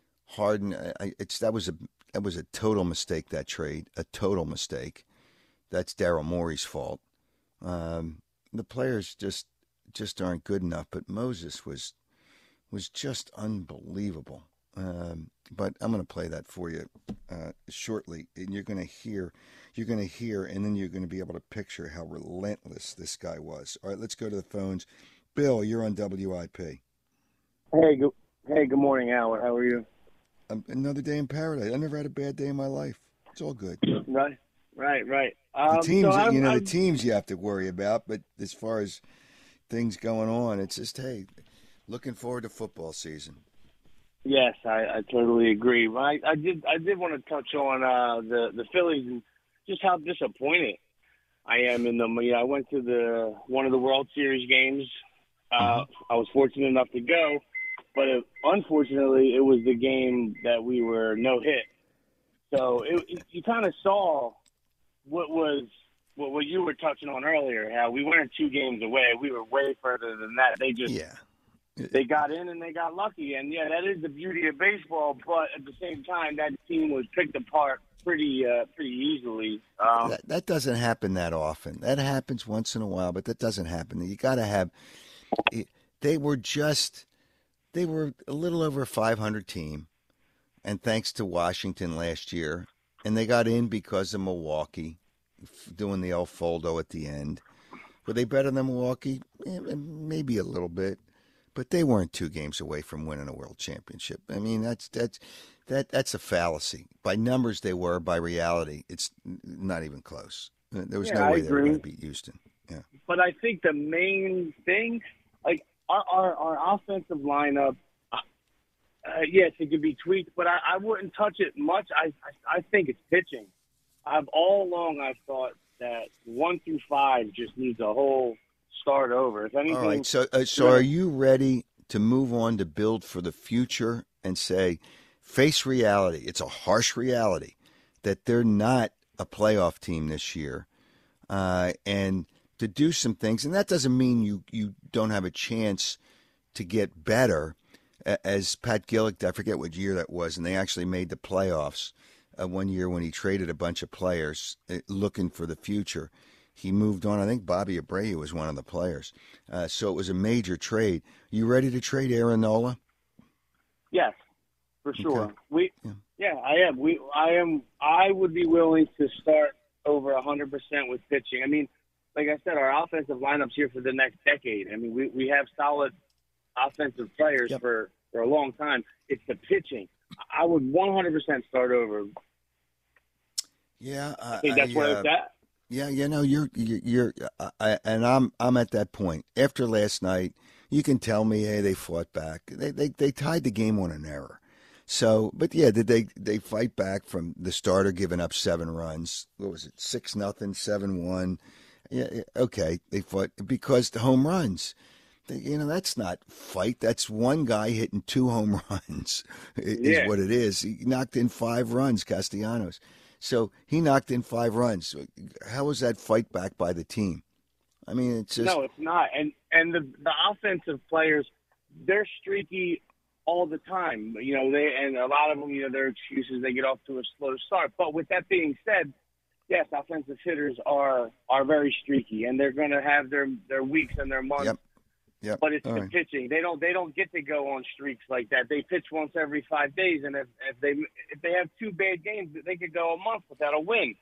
Harden, that was a total mistake, that trade, a total mistake that's Daryl Morey's fault. The players just aren't good enough. But Moses was just unbelievable. But I'm going to play that for you shortly, and you're going to hear, and then you're going to be able to picture how relentless this guy was. All right, let's go to the phones. Bill, you're on WIP. Hey, good morning, Howard. How are you? Another day in paradise. I never had a bad day in my life. It's all good. Right. The teams, the teams you have to worry about, but as far as things going on, it's just, hey, looking forward to football season. Yes, I totally agree. I did want to touch on the Phillies and just how disappointed I am in them. I went to one of the World Series games. I was fortunate enough to go, but unfortunately, it was the game that we were no hit. So you kind of saw what you were touching on earlier, how we weren't 2 games away. We were way further than that. They got in and they got lucky. And, yeah, that is the beauty of baseball. But at the same time, that team was picked apart pretty easily. That doesn't happen that often. That happens once in a while, but that doesn't happen. You got to have – they were a little over a 500 team, and thanks to Washington last year. And they got in because of Milwaukee doing the El Foldo at the end. Were they better than Milwaukee? Maybe a little bit. But they weren't 2 games away from winning a world championship. I mean, that's a fallacy. By numbers, they were. By reality, it's not even close. There was no way they were going to beat Houston. Yeah. But I think the main thing, like our offensive lineup, yes, it could be tweaked, but I wouldn't touch it much. I think it's pitching. All along I've thought that 1 through 5 just needs a whole start over. If anything, all right. So are you ready to move on to build for the future and say, face reality? It's a harsh reality that they're not a playoff team this year, and to do some things. And that doesn't mean you don't have a chance to get better. As Pat Gillick, I forget what year that was, and they actually made the playoffs one year when he traded a bunch of players looking for the future. He moved on. I think Bobby Abreu was one of the players. So it was a major trade. You ready to trade Aaron Nola? Yes, for sure. Okay. I am. I would be willing to start over 100% with pitching. I mean, like I said, our offensive lineup's here for the next decade. I mean, we have solid offensive players for a long time. It's the pitching. I would 100% start over. Yeah, I think that's where it's at. Yeah, you're and I'm at that point. After last night, you can tell me, hey, they fought back. They tied the game on an error. So, but yeah, did they fight back from the starter giving up 7 runs? What was it, 6-0, 7-1? Yeah, okay, they fought because the home runs. That's not fight. That's one guy hitting 2 home runs is what it is. He knocked in 5 runs, Castellanos. So he knocked in 5 runs. How was that fight back by the team? I mean, it's just... No, it's not. And the offensive players, they're streaky all the time. And a lot of them, their excuses, they get off to a slow start. But with that being said, yes, offensive hitters are very streaky, and they're going to have their weeks and their months. Yep. But it's the pitching. They don't get to go on streaks like that. They pitch once every 5 days, and if they have 2 bad games, they could go a month without a win.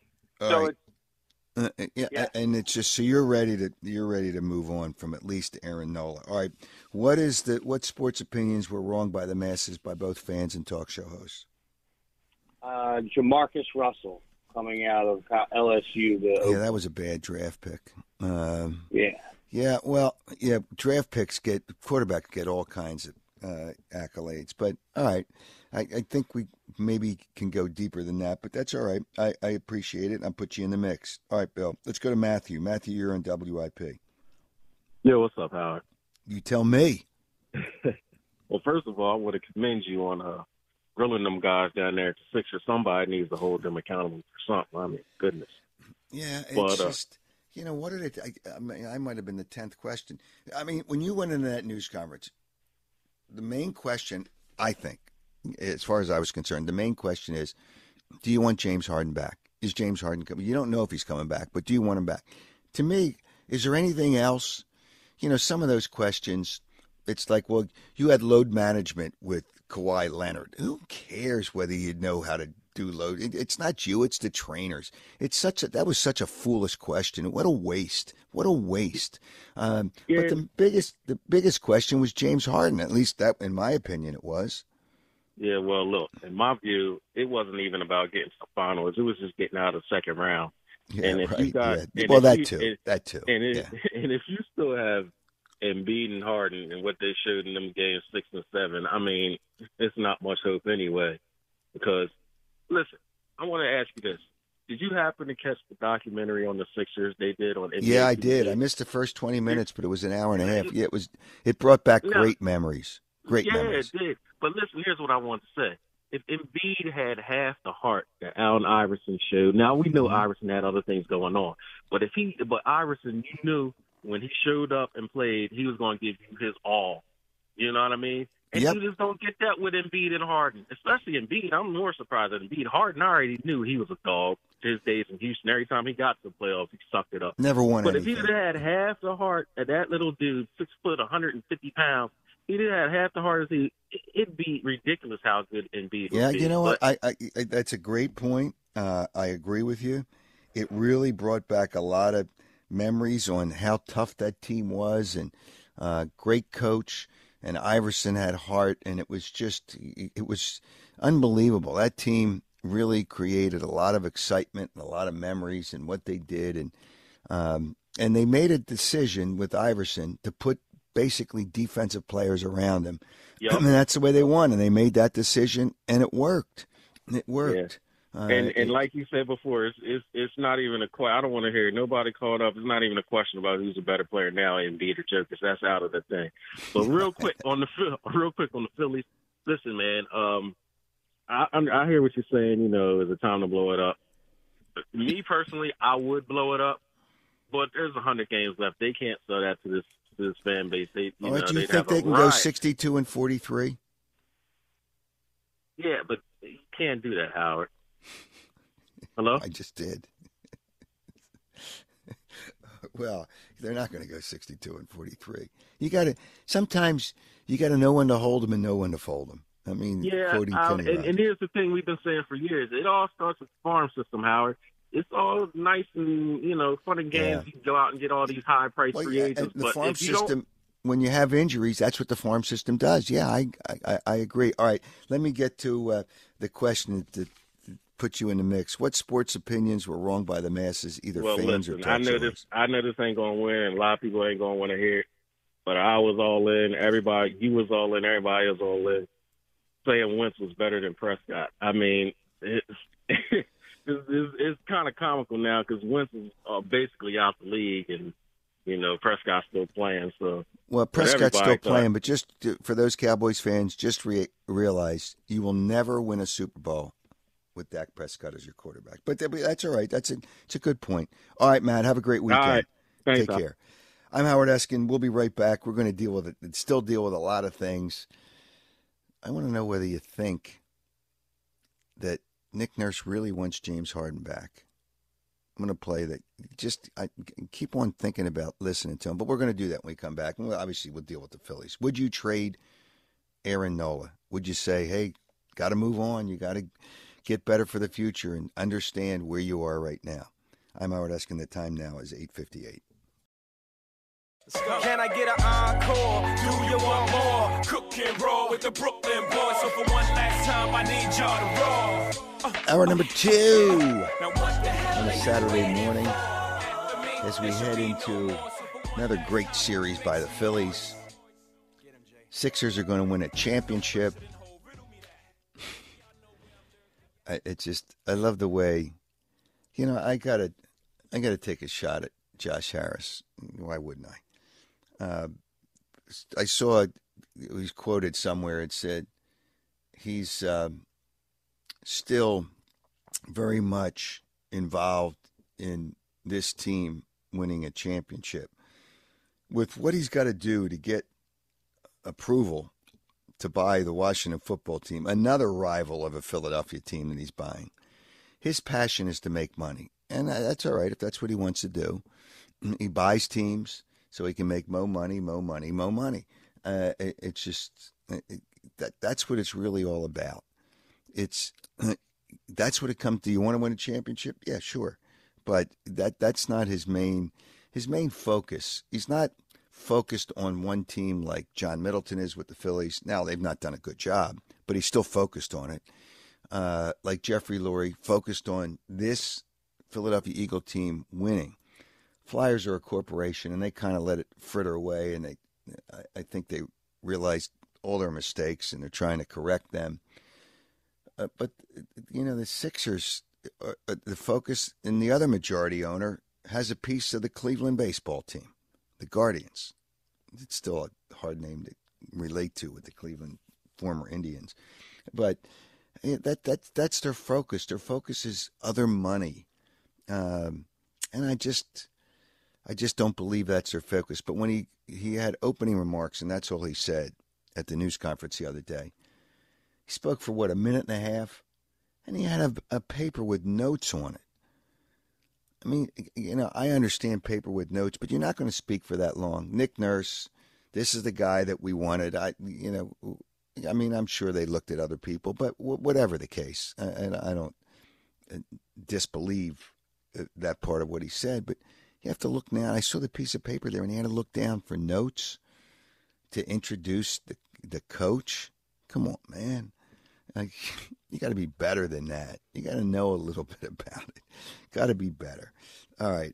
And it's just so you're ready to move on from at least Aaron Nola. All right, what sports opinions were wrong by the masses by both fans and talk show hosts? Jamarcus Russell coming out of LSU. That was a bad draft pick. Yeah, well, draft picks quarterbacks get all kinds of accolades. But, all right, I think we maybe can go deeper than that, but that's all right. I appreciate it, and I'll put you in the mix. All right, Bill, let's go to Matthew. Matthew, you're on WIP. Yo, what's up, Howard? You tell me. Well, first of all, I want to commend you on grilling them guys down there at the Sixers. Somebody needs to hold them accountable for something. I mean, goodness. Yeah, it's just... what did it? I might have been the 10th question. I mean, when you went into that news conference, the main question, I think, as far as I was concerned, the main question is, do you want James Harden back? is James Harden coming? You don't know if he's coming back, but do you want him back? To me, is there anything else? Some of those questions, it's like, well, you had load management with Kawhi Leonard. Who cares whether you know how to do load? It's not you, it's the trainers. That was such a foolish question. What a waste. What a waste. But the biggest question was James Harden. At least that, in my opinion, it was. Yeah, well, look, in my view, it wasn't even about getting to the finals. It was just getting out of the second round. Yeah, and if right. you got, yeah. Well, that too. And if you still have Embiid and Harden and what they showed in them games 6 and 7, I mean, it's not much hope anyway. Because, listen, I want to ask you this. Did you happen to catch the documentary on the Sixers they did on NBA? Yeah, I did. I missed the first 20 minutes, but it was an hour and a half. Yeah, it brought back great memories. Great memories. Yeah, it did. But listen, here's what I want to say. If Embiid had half the heart that Allen Iverson showed, now we know Iverson had other things going on, but Iverson, you knew when he showed up and played, he was going to give you his all. You know what I mean? And you just don't get that with Embiid and Harden, especially Embiid. I'm more surprised at Embiid. Harden already knew he was a dog. His days in Houston, every time he got to the playoffs, he sucked it up. Never won But anything. if he had half the heart of that little dude, 6 foot, 150 pounds, he did have half the heart as it'd be ridiculous how good Embiid would be. Yeah, you know what? I that's a great point. I agree with you. It really brought back a lot of memories on how tough that team was, and great coach. And Iverson had heart, and it was unbelievable. That team really created a lot of excitement and a lot of memories in what they did, and they made a decision with Iverson to put basically defensive players around him. Yep. And that's the way they won, and they made that decision, and it worked. It worked. Yeah. And like you said before, it's not even a question. I don't want to hear nobody called up. It's not even a question about who's a better player now, Embiid or Jokic. That's out of the thing. But real quick on the Phillies. Listen, man. I hear what you're saying. Is it time to blow it up? Me personally, I would blow it up, but there's 100 games left. They can't sell that to this fan base. Do you think they can go 62-43? Yeah, but you can't do that, Howard. Hello? I just did. Well, they're not going to go 62-43. Sometimes you got to know when to hold them and know when to fold them. I mean, quoting Kenny and here's the thing we've been saying for years. It all starts with the farm system, Howard. It's all nice and, fun and games. Yeah. You can go out and get all these high-priced free agents. The but farm if you system, when you have injuries, that's what the farm system does. Yeah, I agree. All right, let me get to the question that put you in the mix. What sports opinions were wrong by the masses, either fans or I know this ain't going to win, and a lot of people ain't going to want to hear it. But I was all in. You was all in. Everybody was all in. Saying Wentz was better than Prescott. I mean, it's kind of comical now because Wentz is basically out the league, and Prescott's still playing. So Prescott's still playing, but just for those Cowboys fans, just realize you will never win a Super Bowl with Dak Prescott as your quarterback. But that's all right. It's a good point. All right, Matt. Have a great weekend. All right. Thanks, Take care. I'm Howard Eskin. We'll be right back. We're going to still deal with a lot of things. I want to know whether you think that Nick Nurse really wants James Harden back. I'm going to play that. I keep on thinking about listening to him, but we're going to do that when we come back. And obviously, we'll deal with the Phillies. Would you trade Aaron Nola? Would you say, hey, got to move on. You got to get better for the future and understand where you are right now. I'm Howard Eskin. The time now is 8:58. Can I get an encore? Do you want more? Cook and roll with the Brooklyn boys. So for one last time, I need y'all to roll. Hour number 2 on a Saturday morning as we head into another great series by the Phillies. Sixers are going to win a championship. I love the way, I gotta take a shot at Josh Harris. Why wouldn't I? I saw it was quoted somewhere. It said he's still very much involved in this team winning a championship. With what he's got to do to get approval to buy the Washington football team, another rival of a Philadelphia team that he's buying, his passion is to make money, and that's all right if that's what he wants to do. He buys teams so he can make more money. It's just that's what it's really all about. That's what it comes to. You want to win a championship? Yeah, sure, but that's not his main focus. He's not focused on one team like John Middleton is with the Phillies. Now they've not done a good job, but he's still focused on it. Like Jeffrey Lurie focused on this Philadelphia Eagle team winning. Flyers are a corporation, and they kind of let it fritter away, and I think they realized all their mistakes, and they're trying to correct them. But, the Sixers, the focus, and the other majority owner has a piece of the Cleveland baseball team, the Guardians. It's still a hard name to relate to with the Cleveland former Indians. But that's their focus. Their focus is other money. And I just don't believe that's their focus. But when he had opening remarks, and that's all he said at the news conference the other day, he spoke for, a minute and a half, and he had a paper with notes on it. I mean, I understand paper with notes, but you're not going to speak for that long. Nick Nurse, this is the guy that we wanted. I'm sure they looked at other people, but whatever the case, and I don't disbelieve that part of what he said, but you have to look now. I saw the piece of paper there, and he had to look down for notes to introduce the coach. Come on, man. You got to be better than that. You got to know a little bit about it. Got to be better. All right.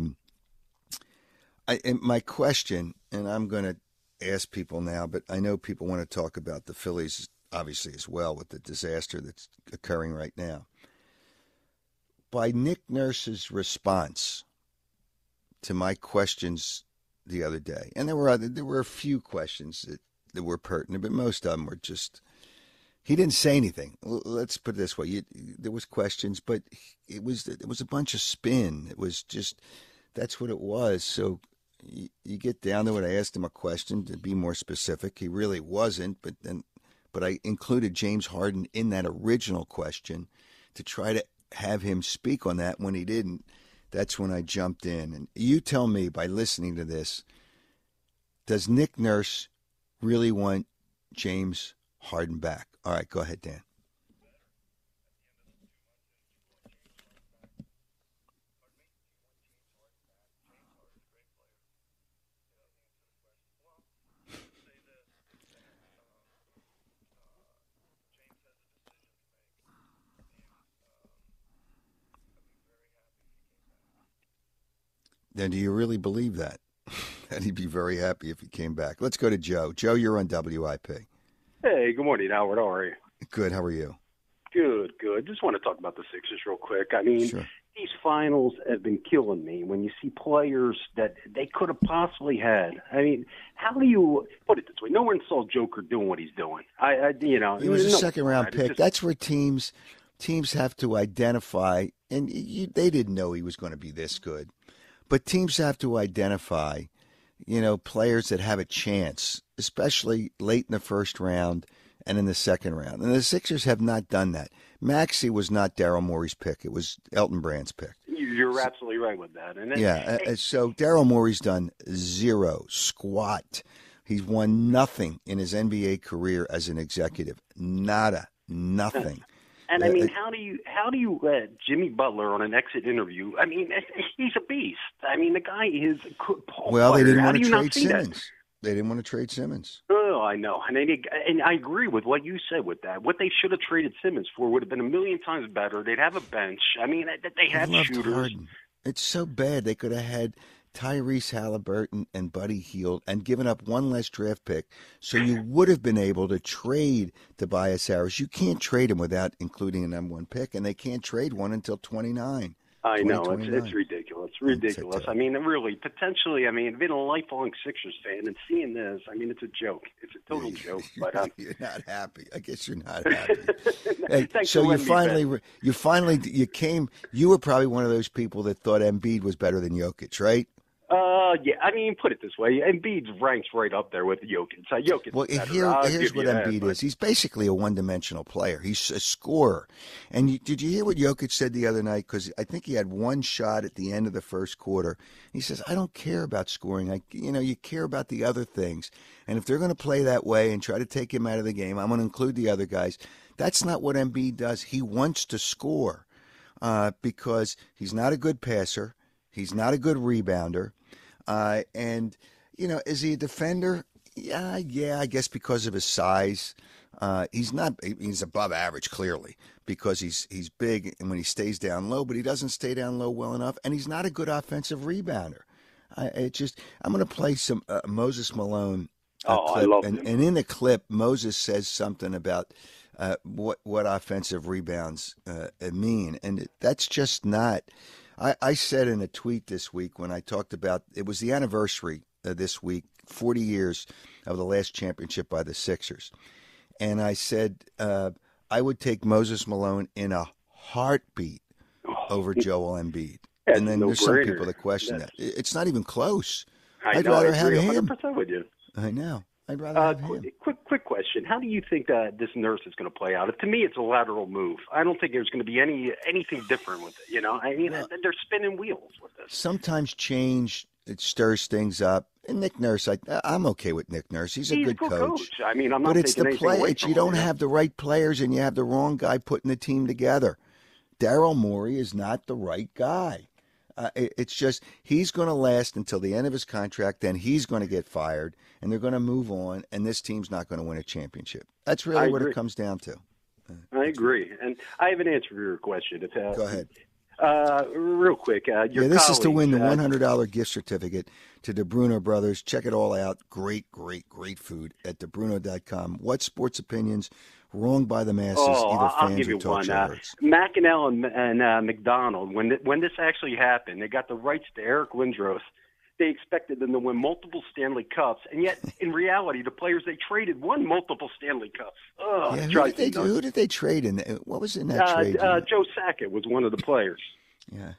And my question, and I'm going to ask people now, but I know people want to talk about the Phillies, obviously, as well, with the disaster that's occurring right now. By Nick Nurse's response to my questions the other day, and there were a few questions that were pertinent, but most of them were just, he didn't say anything. Let's put it this way: there was questions, but it was a bunch of spin. It was just, that's what it was. So you get down to it. I asked him a question to be more specific. He really wasn't, but I included James Harden in that original question to try to have him speak on that. When he didn't, that's when I jumped in. And you tell me, by listening to this, does Nick Nurse really want James Harden back? All right, go ahead, Dan. Then do you really believe that? That he'd be very happy if he came back? Let's go to Joe. Joe, you're on WIP. Hey, good morning, Howard. How are you? Good. How are you? Good. Just want to talk about the Sixers real quick. I mean, Sure. These finals have been killing me when you see players that they could have possibly had. I mean, how do you put it this way? No one saw Joker doing what he's doing. He was a second-round pick. Just, That's where teams have to identify, and they didn't know he was going to be this good. But teams have to identify, players that have a chance, especially late in the first round and in the second round. And the Sixers have not done that. Maxey was not Daryl Morey's pick. It was Elton Brand's pick. you're absolutely right with that. And so Daryl Morey's done zero, squat. He's won nothing in his NBA career as an executive. Nada, nothing. And I mean, how do you Jimmy Butler on an exit interview? I mean, he's a beast. I mean, the guy is a good ball Well, player. they didn't How want do to you not trade see that? Simmons. They didn't want to trade Simmons. Oh, I know, and I agree with what you said with that. What they should have traded Simmons for would have been a million times better. They'd have a bench. I mean, they had loved shooters. Harden. It's so bad. They could have had Tyrese Halliburton and Buddy Hield and given up one less draft pick, so you would have been able to trade Tobias Harris. You can't trade him without including a number one pick, and they can't trade one until 29. I know, it's ridiculous. Ridiculous. I mean, really, potentially, I mean, being a lifelong Sixers fan and seeing this, I mean, it's a joke. It's a total joke. But you're not happy. I guess you're not happy. Hey, Thanks so for you letting me finally, you were probably one of those people that thought Embiid was better than Jokic, right? Yeah, I mean, put it this way: Embiid ranks right up there with Jokic. Jokic. Well, is better. here's what Embiid is. He's basically a one-dimensional player. He's a scorer. And did you hear what Jokic said the other night? Because I think he had one shot at the end of the first quarter. He says, "I don't care about scoring. You care about the other things. And if they're going to play that way and try to take him out of the game, I'm going to include the other guys." That's not what Embiid does. He wants to score because he's not a good passer. He's not a good rebounder. And, is he a defender? Yeah, I guess because of his size. He's above average, clearly, because he's big and when he stays down low, but he doesn't stay down low well enough, and he's not a good offensive rebounder. I'm going to play some Moses Malone clip, I love him. And in the clip, Moses says something about what offensive rebounds mean, and that's just not. I said in a tweet this week when I talked about it was the anniversary this week, 40 years of the last championship by the Sixers. And I said I would take Moses Malone in a heartbeat over Joel Embiid. And then there's some people that question that. It's not even close. I'd rather have him. 100% with you. I know. I'd rather have him. Quick question. How do you think that this Nurse is going to play out? To me, it's a lateral move. I don't think there's going to be anything different with it. I mean, they're spinning wheels with this. Sometimes change, it stirs things up. And Nick Nurse, I'm okay with Nick Nurse. He's a good coach. I mean, I'm not but it's taking the anything away play. from You don't him. have the right players, and you have the wrong guy putting the team together. Daryl Morey is not the right guy. It's just he's going to last until the end of his contract. Then he's going to get fired, and they're going to move on, and this team's not going to win a championship. That's really what it comes down to. I agree. And I have an answer for your question. Go ahead. Real quick. This is to win the $100 gift certificate to DeBruno Brothers. Check it all out. Great food at DeBruno.com. What sports opinions wronged by the masses, either I'll fans give or you talk one. show hosts? McEnell and McDonald, when this actually happened, they got the rights to Eric Lindros. They expected them to win multiple Stanley Cups, and yet, in reality, the players they traded won multiple Stanley Cups. Who did they trade in? What was in that trade? Joe Sakic was one of the players. Yeah.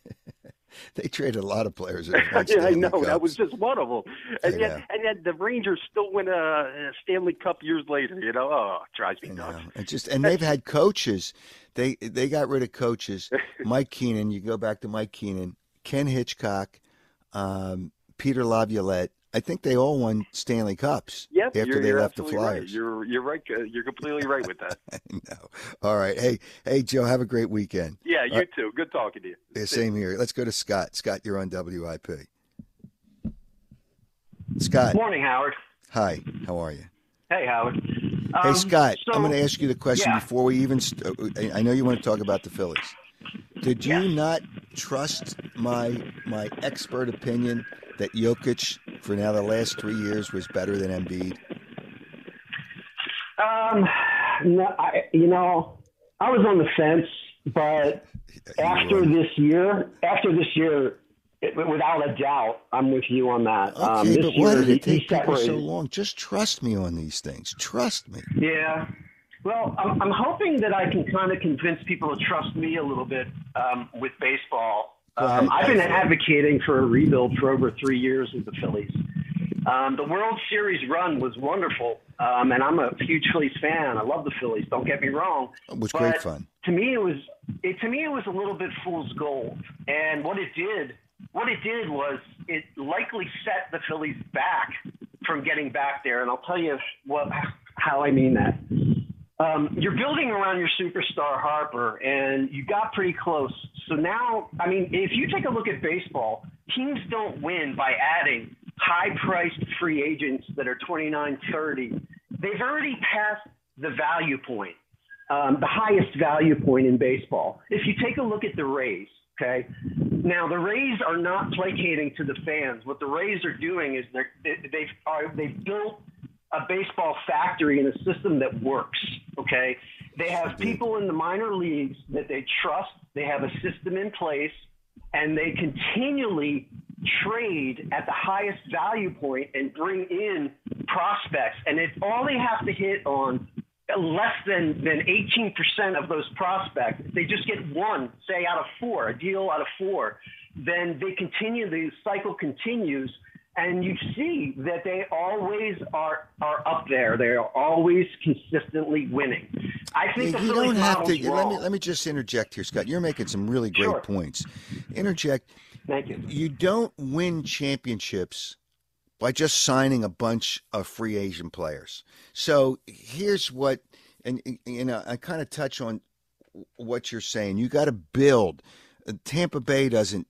They traded a lot of players. Yeah, I know. Cups. That was just one of them. And yet the Rangers still win a Stanley Cup years later. It drives me nuts. And they've had coaches. They got rid of coaches. Mike Keenan. You go back to Mike Keenan, Ken Hitchcock, Peter Laviolette. I think they all won Stanley Cups after they left the Flyers. Right. You're right. You're completely right with that. I know. All right. Hey, Joe, have a great weekend. Yeah, you too. Good talking to you. Yeah, same here. Let's go to Scott. Scott, you're on WIP. Scott. Morning, Howard. Hi. How are you? Hey, Howard. Hey, Scott, I'm going to ask you the question before we even I know you want to talk about the Phillies. Did you not trust my expert opinion that Jokic, for now the last 3 years, was better than Embiid? No, I was on the fence, but after this year, without a doubt, I'm with you on that. Okay, but why did it take people so long? Just trust me on these things. Trust me. Yeah. Well, I'm hoping that I can kind of convince people to trust me a little bit with baseball. I've been advocating for a rebuild for over 3 years with the Phillies. The World Series run was wonderful, and I'm a huge Phillies fan. I love the Phillies. Don't get me wrong. It was great fun. To me, it was a little bit fool's gold. And what it did was it likely set the Phillies back from getting back there. And I'll tell you how I mean that. You're building around your superstar Harper, and you got pretty close. So now, I mean, if you take a look at baseball, teams don't win by adding high-priced free agents that are 29, 30. They've already passed the value point, the highest value point in baseball. If you take a look at the Rays, okay, now the Rays are not placating to the fans. What the Rays are doing is they've built a baseball factory and a system that works, okay? They have people in the minor leagues that they trust. They have a system in place, and they continually trade at the highest value point and bring in prospects. And if all they have to hit on less than 18% of those prospects, if they just get one, say, out of four, a deal out of four, then the cycle continues, and you see that they always are up there. They are always consistently winning. I think you don't have to. wrong. Let me just interject here, Scott. You're making some really great points. Interject. Thank you. You don't win championships by just signing a bunch of free agent players. So here's what, and I kind of touch on what you're saying. You got to build. Tampa Bay doesn't.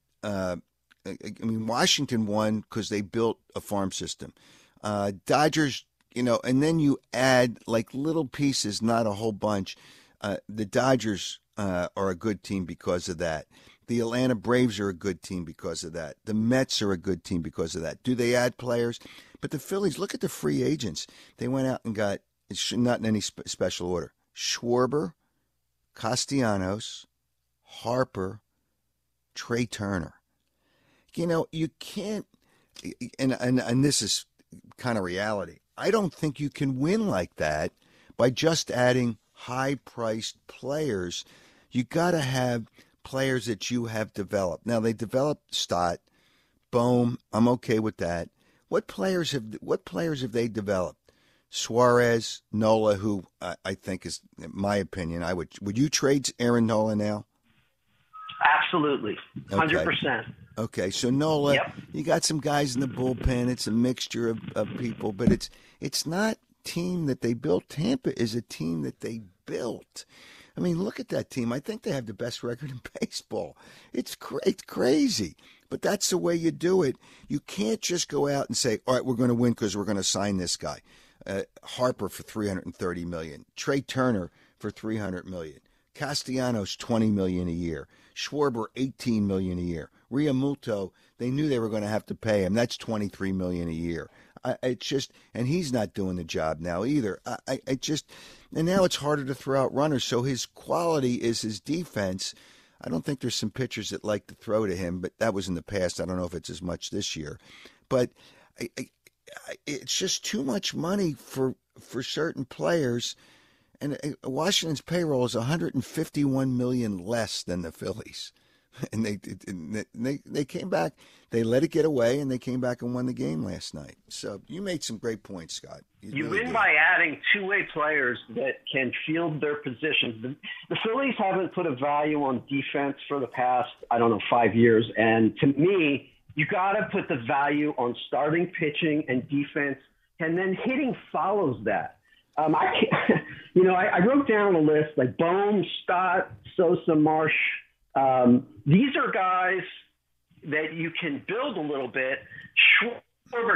Washington won because they built a farm system. Dodgers, and then you add like little pieces, not a whole bunch. The Dodgers are a good team because of that. The Atlanta Braves are a good team because of that. The Mets are a good team because of that. Do they add players? But the Phillies, look at the free agents. They went out and got, not in any special order, Schwarber, Castellanos, Harper, Trey Turner. You can't, and this is kind of reality. I don't think you can win like that by just adding high-priced players. You got to have players that you have developed. Now, they developed Stott, Bohm. I'm okay with that. What players have they developed? Suarez, Nola, who I think is, in my opinion, would you trade Aaron Nola now? Absolutely, 100%. Okay, so Nola, you got some guys in the bullpen. It's a mixture of people, but it's not team that they built. Tampa is a team that they built. I mean, look at that team. I think they have the best record in baseball. It's crazy, but that's the way you do it. You can't just go out and say, all right, we're going to win because we're going to sign this guy. Harper for $330 million. Trey Turner for $300 million. Castellanos, $20 million a year. Schwarber, $18 million a year. Realmuto, they knew they were going to have to pay him. That's $23 million a year. It's just, and he's not doing the job now either. And now it's harder to throw out runners. So his quality is his defense. I don't think there's some pitchers that like to throw to him, but that was in the past. I don't know if it's as much this year. But it's just too much money for certain players. And Washington's payroll is $151 million less than the Phillies. And they came back. They let it get away, and they came back and won the game last night. So you made some great points, Scott. You win by adding two-way players that can field their positions. The Phillies haven't put a value on defense for the past, 5 years. And to me, you got to put the value on starting pitching and defense, and then hitting follows that. I wrote down a list like Bohm, Stott, Sosa, Marsh. These are guys that you can build a little bit. Schwarber,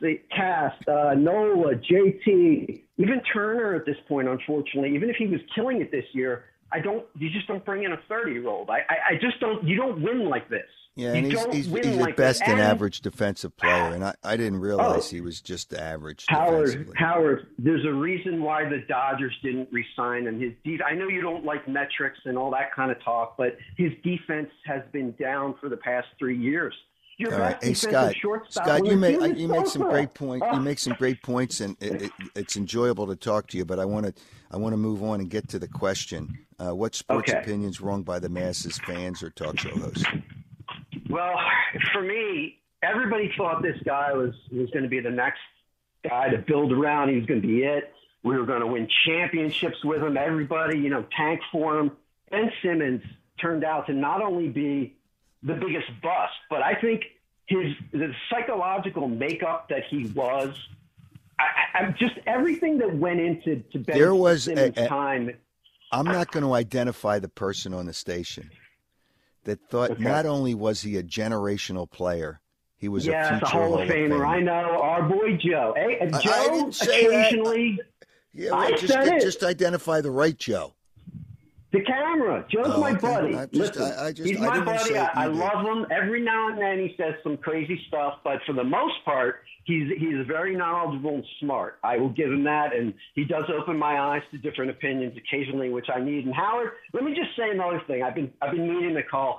Nola, JT, even Turner at this point, unfortunately, even if he was killing it this year, you just don't bring in a 30-year-old. I just don't, you don't win like this. Yeah, and he's at best an average defensive player, and I didn't realize he was just average defensively. Howard, there's a reason why the Dodgers didn't re-sign him. I know you don't like metrics and all that kind of talk, but his defense has been down for the past 3 years. All right, hey Scott, you make some great points. You make some great points, and it's enjoyable to talk to you. But I want to move on and get to the question: what sports opinions wrong by the masses, fans, or talk show hosts? Well, for me, everybody thought this guy was going to be the next guy to build around. He was going to be it. We were going to win championships with him. Everybody, tanked for him. Ben Simmons turned out to not only be the biggest bust, but I think the psychological makeup that he was, I'm just everything that went into Ben Simmons' time. I'm not going to identify the person on the station that thought not only was he a generational player, he was a future Hall of Famer. I know, our boy Joe. Hey, Joe occasionally. Yeah, just identify the right Joe. The camera. Joe's my buddy. He's my buddy. I love him. Every now and then he says some crazy stuff, but for the most part, he's very knowledgeable and smart. I will give him that, and he does open my eyes to different opinions occasionally, which I need. And Howard, let me just say another thing. I've been meaning to call.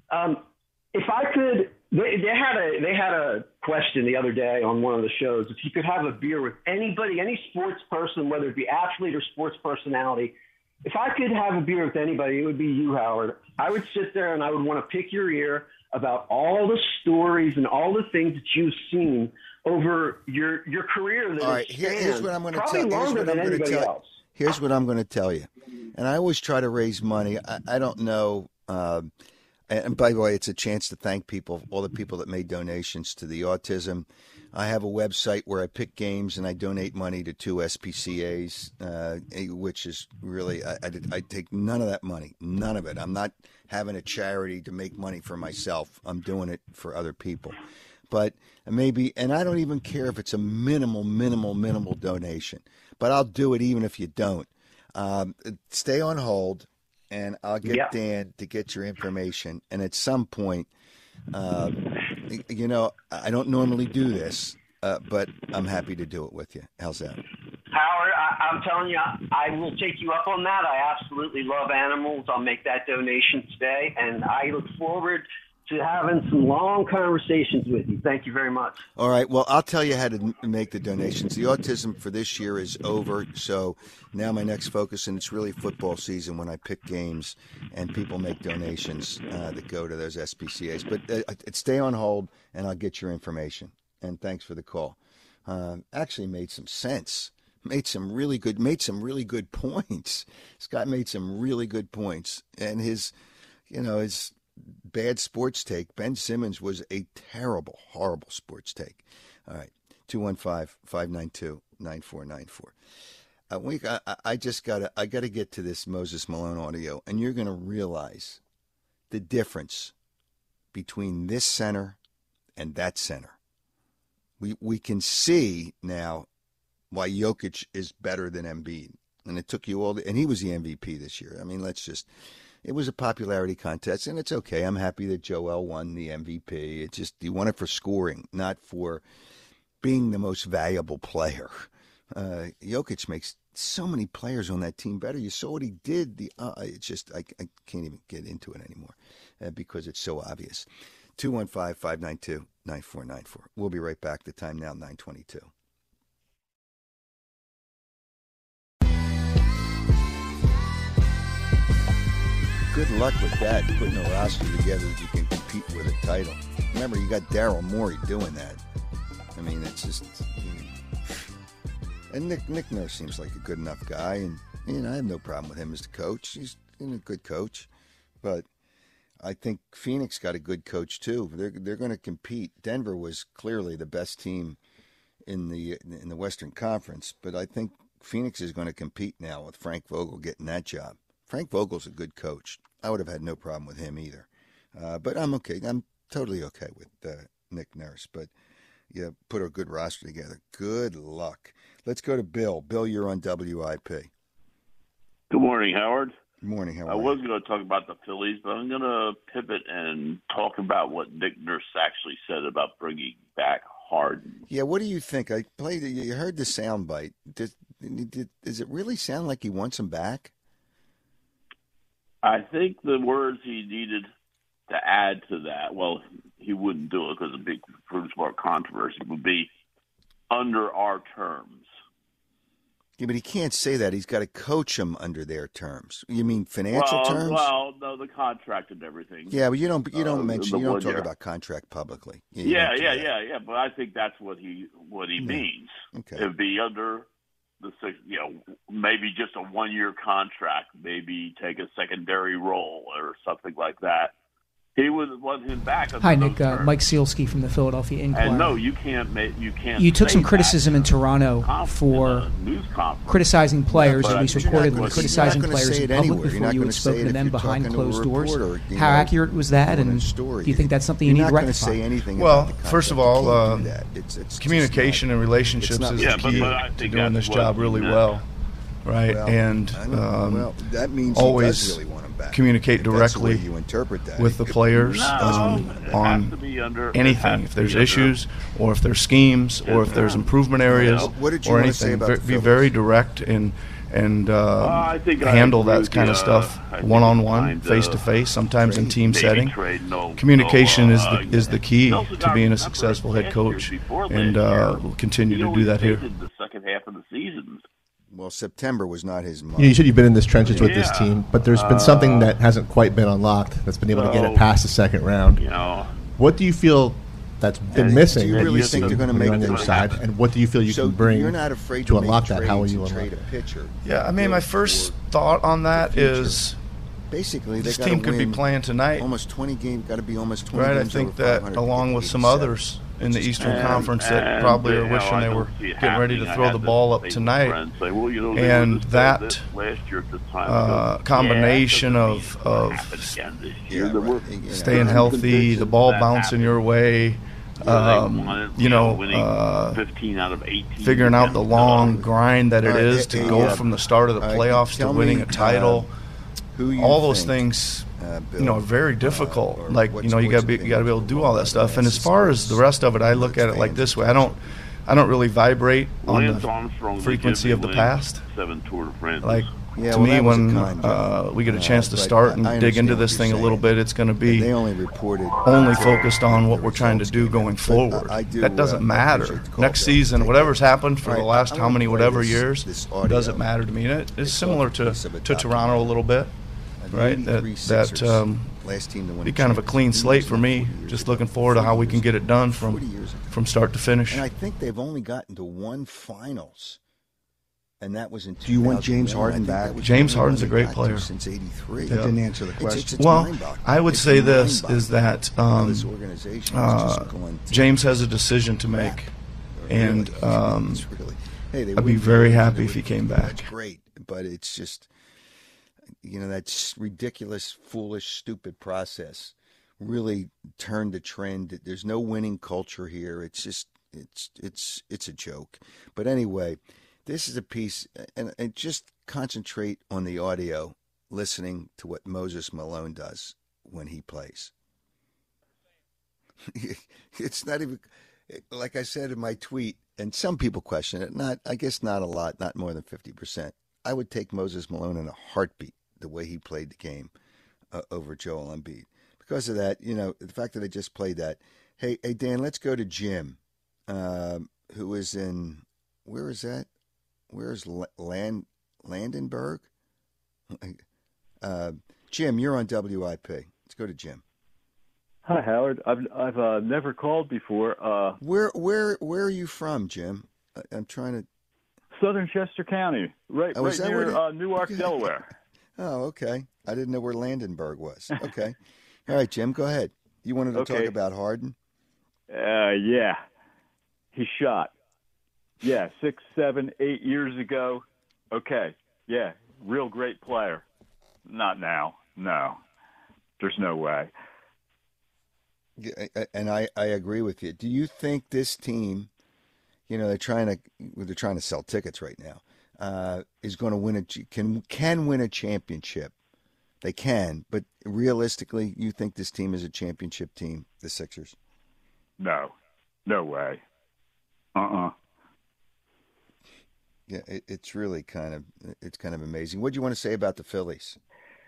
If I could, they had a question the other day on one of the shows. If you could have a beer with anybody, any sports person, whether it be athlete or sports personality. If I could have a beer with anybody, it would be you, Howard. I would sit there and I would want to pick your ear. about all the stories and all the things that you've seen over your career. That all right, here's what I'm going to tell you. Here's what I'm going to tell you. And I always try to raise money. I don't know. And by the way, it's a chance to thank people, all the people that made donations to the autism. I have a website where I pick games and I donate money to 2 SPCAs, which is really, I take none of that money, none of it. I'm not having a charity to make money for myself. I'm doing it for other people. But maybe, and I don't even care if it's a minimal donation, but I'll do it even if you don't. Stay on hold. And I'll get Dan to get your information. And at some point, I don't normally do this, but I'm happy to do it with you. How's that? Howard, I'm telling you, I will take you up on that. I absolutely love animals. I'll make that donation today. And I look forward to having some long conversations with you. Thank you very much. All right. Well, I'll tell you how to make the donations. The autism for this year is over. So now my next focus, and it's really football season when I pick games and people make donations that go to those SPCAs. But stay on hold and I'll get your information. And thanks for the call. Actually made some sense. Made some really good points. Scott made some really good points. And his bad sports take. Ben Simmons was a terrible, horrible sports take. All right, 215-592-9494. I got to get to this Moses Malone audio, and you're going to realize the difference between this center and that center. We can see now why Jokic is better than Embiid, and it took you and he was the MVP this year. I mean, it was a popularity contest, and it's okay. I'm happy that Joel won the MVP. It's just you won it for scoring, not for being the most valuable player. Jokic makes so many players on that team better. You saw what he did. It's just I can't even get into it anymore because it's so obvious. 215-592-9494. We'll be right back. The time now, 9:22. Good luck with that, putting a roster together that you can compete with a title. Remember, you got Daryl Morey doing that. I mean, it's just... And Nick Nurse seems like a good enough guy, and I have no problem with him as the coach. He's a good coach. But I think Phoenix got a good coach, too. They're going to compete. Denver was clearly the best team in the Western Conference, but I think Phoenix is going to compete now with Frank Vogel getting that job. Frank Vogel's a good coach. I would have had no problem with him either. But I'm okay. I'm totally okay with Nick Nurse. But you put a good roster together. Good luck. Let's go to Bill. Bill, you're on WIP. Good morning, Howard. Good morning, Howard. I was going to talk about the Phillies, but I'm going to pivot and talk about what Nick Nurse actually said about bringing back Harden. Yeah, what do you think? You heard the soundbite. Does it really sound like he wants him back? I think the words he needed to add to that, well, he wouldn't do it because of big Bruce Smart controversy, would be under our terms. Yeah, but he can't say that. He's got to coach them under their terms. You mean financial terms? Well, no, the contract and everything. Yeah, but you don't mention. You don't talk about contract publicly. Yeah. But I think that's what he means. Okay, it'd be under the maybe just a 1-year contract, maybe take a secondary role or something like that. He would want him back. Hi, Nick. Mike Sealski from the Philadelphia Inquirer. And no, you can't. You took some criticism in Toronto for criticizing players, at least reportedly criticizing players in public before you had spoken to them behind closed doors. How accurate was that, and do you think that's something you need to rectify? Well, first of all, communication and relationships is the key to doing this job really well, right? And that means always he does really want him back. Communicate directly you interpret that. with the players on anything. If there's issues, or if there's schemes, or if there's improvement areas, or anything, be very direct and handle that kind of stuff one-on-one, face-to-face, sometimes in team setting. Communication is the key to being a successful head coach, and we'll continue to do that here. The second half of the season. Well, September was not his month. You said you've been in this trenches with this team, but there's been something that hasn't quite been unlocked that's been able to get it past the second round. What do you feel that's been missing? Do you really think they're going to make on the other side? And what do you feel you can bring you're not afraid to unlock that? How will you trade unlock a pitcher? Yeah, I mean, my first thought on that is basically this team could be playing tonight. Almost 20 games, got to be almost 20 right, games. I think that along with some others in the Eastern Conference that probably are wishing they were getting ready to throw the ball up tonight. And that combination of staying healthy, the ball bouncing your way, 15 out of 18. Figuring out the long grind that it is to go from the start of the playoffs to winning a title. All those things, are very difficult. You got to be able to do all that stuff. And as far as the rest of it, I look at it like this way: I don't really vibrate on the frequency of the past. To me, when we get a chance to start and dig into this thing a little bit, it's going to be only focused on what we're trying to do going forward. That doesn't matter. Next season, whatever's happened for the last how many whatever years, doesn't matter to me. And it's similar to Toronto a little bit, right? That be kind of a clean slate for me. Just looking forward to how we can get it done from start to finish. And I think they've only gotten to one finals. And that was in 2000. Do you want James Harden back? James Harden's a great player. Since '83. That didn't answer the question. Well, I would say this is that James has a decision to make, and I'd be very happy if he came back. That's great, but it's just, that's ridiculous, foolish, stupid process really turned the trend. There's no winning culture here. It's just, it's a joke. But anyway. This is a piece, and just concentrate on the audio, listening to what Moses Malone does when he plays. It's not even, like I said in my tweet, and some people question it, I guess not a lot, not more than 50%. I would take Moses Malone in a heartbeat, the way he played the game over Joel Embiid. Because of that, the fact that I just played that. Hey, Dan, let's go to Jim, who is in, where is that? Where's Landenberg? Jim, you're on WIP. Let's go to Jim. Hi, Howard. I've never called before. Where are you from, Jim? I'm trying to. Southern Chester County, right near Newark, Delaware. Oh, okay. I didn't know where Landenberg was. Okay. All right, Jim, go ahead. You wanted to talk about Harden? Yeah. He shot. Yeah, 6, 7, 8 years ago. Okay, yeah, real great player. Not now. No, there's no way. Yeah, and I agree with you. Do you think this team, they're trying to sell tickets right now, is going to win can win a championship? They can, but realistically, you think this team is a championship team, the Sixers? No way. Yeah, it's really kind of amazing. What do you want to say about the Phillies?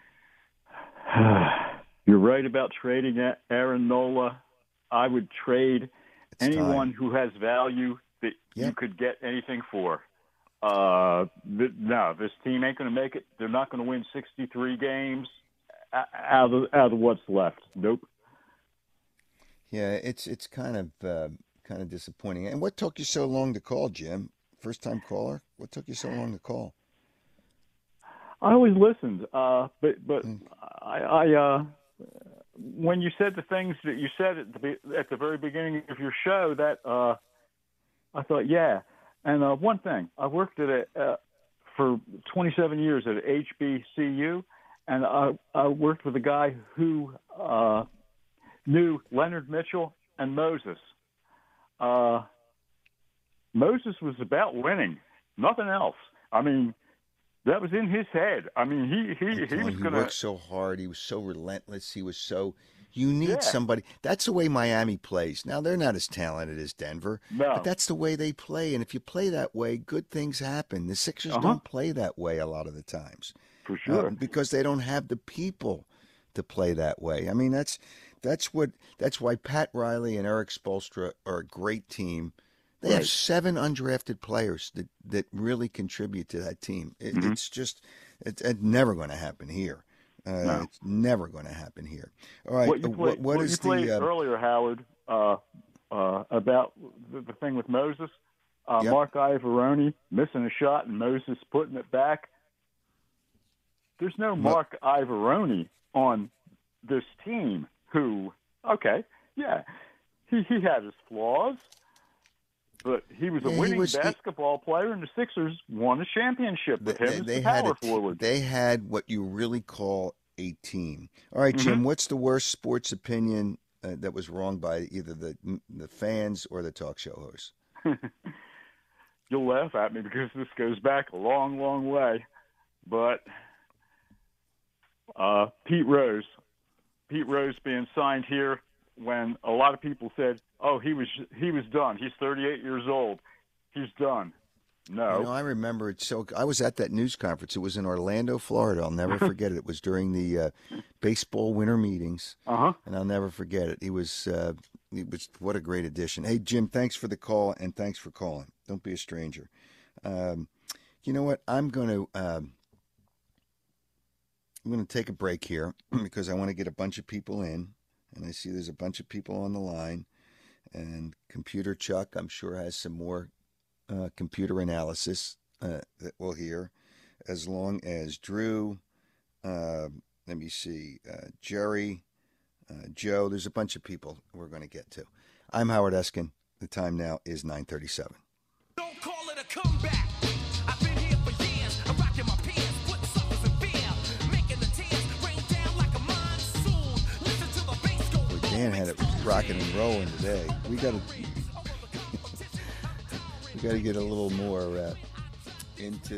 You're right about trading Aaron Nola. I would trade anyone who has value that you could get anything for. No, this team ain't going to make it. They're not going to win 63 games out of what's left. Nope. Yeah, it's kind of disappointing. And what took you so long to call, Jim? First time caller? What took you so long to call? I always listened, but I when you said the things that you said at the very beginning of your show, that I thought, yeah. And one thing, I worked for 27 years at HBCU, and I worked with a guy who knew Leonard Mitchell and Moses. Moses was about winning, nothing else. I mean, that was in his head. I mean, he was going to. He worked so hard. He was so relentless. He was so. You need somebody. That's the way Miami plays. Now, they're not as talented as Denver, but that's the way they play. And if you play that way, good things happen. The Sixers don't play that way a lot of the times. For sure. Because they don't have the people to play that way. I mean, that's why Pat Riley and Eric Spoelstra are a great team. They have 7 undrafted players that really contribute to that team. It's just it's never going to happen here. No. It's never going to happen here. All right. What you played earlier, Howard, about the thing with Moses, Mark Iavaroni missing a shot and Moses putting it back. There's no Mark Iavaroni on this team who, he had his flaws, but he was a winning basketball player, and the Sixers won a championship with him as the power forward. They had what you really call a team. All right, Jim, what's the worst sports opinion that was wrong by either the fans or the talk show hosts? You'll laugh at me because this goes back a long, long way, but Pete Rose being signed here when a lot of people said, "Oh, he was done. He's 38 years old. He's done." No. I remember it. So I was at that news conference. It was in Orlando, Florida. I'll never forget it. It was during the baseball winter meetings, and I'll never forget it. He was what a great addition. Hey, Jim, thanks for the call and thanks for calling. Don't be a stranger. You know what? I'm going to take a break here because I want to get a bunch of people in, and I see there's a bunch of people on the line. And Computer Chuck, I'm sure, has some more computer analysis that we'll hear, as long as Drew, let me see, Jerry, Joe. There's a bunch of people we're going to get to. I'm Howard Eskin. The time now is 9:37. Don't call it a comeback. I've been here for years. I'm rocking my pants, putting suckers in fear, making the tears rain down like a monsoon. Listen to the bass go. Dan had it rocking and rolling today. We got to get a little more into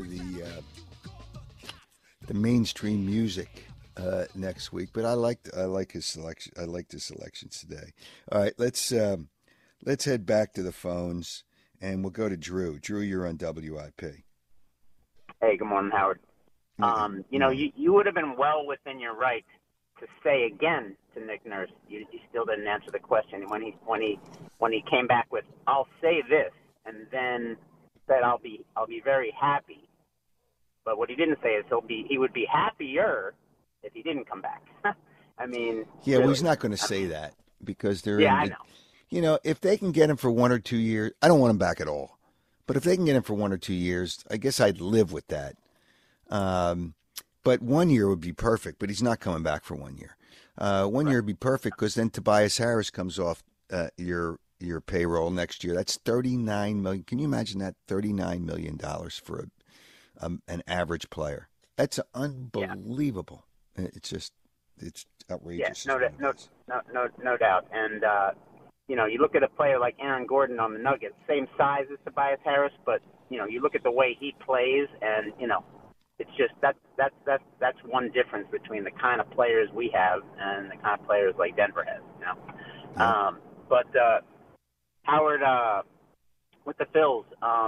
the mainstream music next week. But I like his selection. I liked his selections today. All right, let's head back to the phones, and we'll go to Drew. Drew, you're on WIP. Hey, good morning, Howard. You would have been well within your right to say again to Nick Nurse. You still didn't answer the question when he came back with, "I'll say this," and then said, "I'll be very happy." But what he didn't say is he would be happier if he didn't come back. I mean, yeah, well, he's not going to say that because they're I know. If they can get him for 1 or 2 years, I don't want him back at all. But if they can get him for 1 or 2 years, I guess I'd live with that. But 1 year would be perfect. But he's not coming back for 1 year. 1 year would be perfect because then Tobias Harris comes off your payroll next year. That's $39 million. Can you imagine that? $39 million for an average player. That's unbelievable. Yeah. It's outrageous. Yeah, no doubt. And you look at a player like Aaron Gordon on the Nuggets, same size as Tobias Harris, but you look at the way he plays, and it's just that's one difference between the kind of players we have and the kind of players like Denver has. But Howard, with the Phils,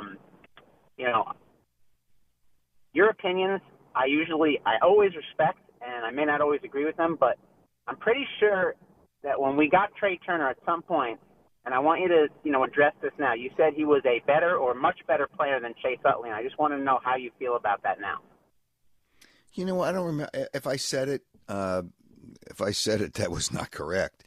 your opinions, I always respect, and I may not always agree with them, but I'm pretty sure that when we got Trey Turner at some point, and I want you to, address this now. You said he was a better or much better player than Chase Utley, and I just want to know how you feel about that now. I don't remember if I said it. If I said it, that was not correct.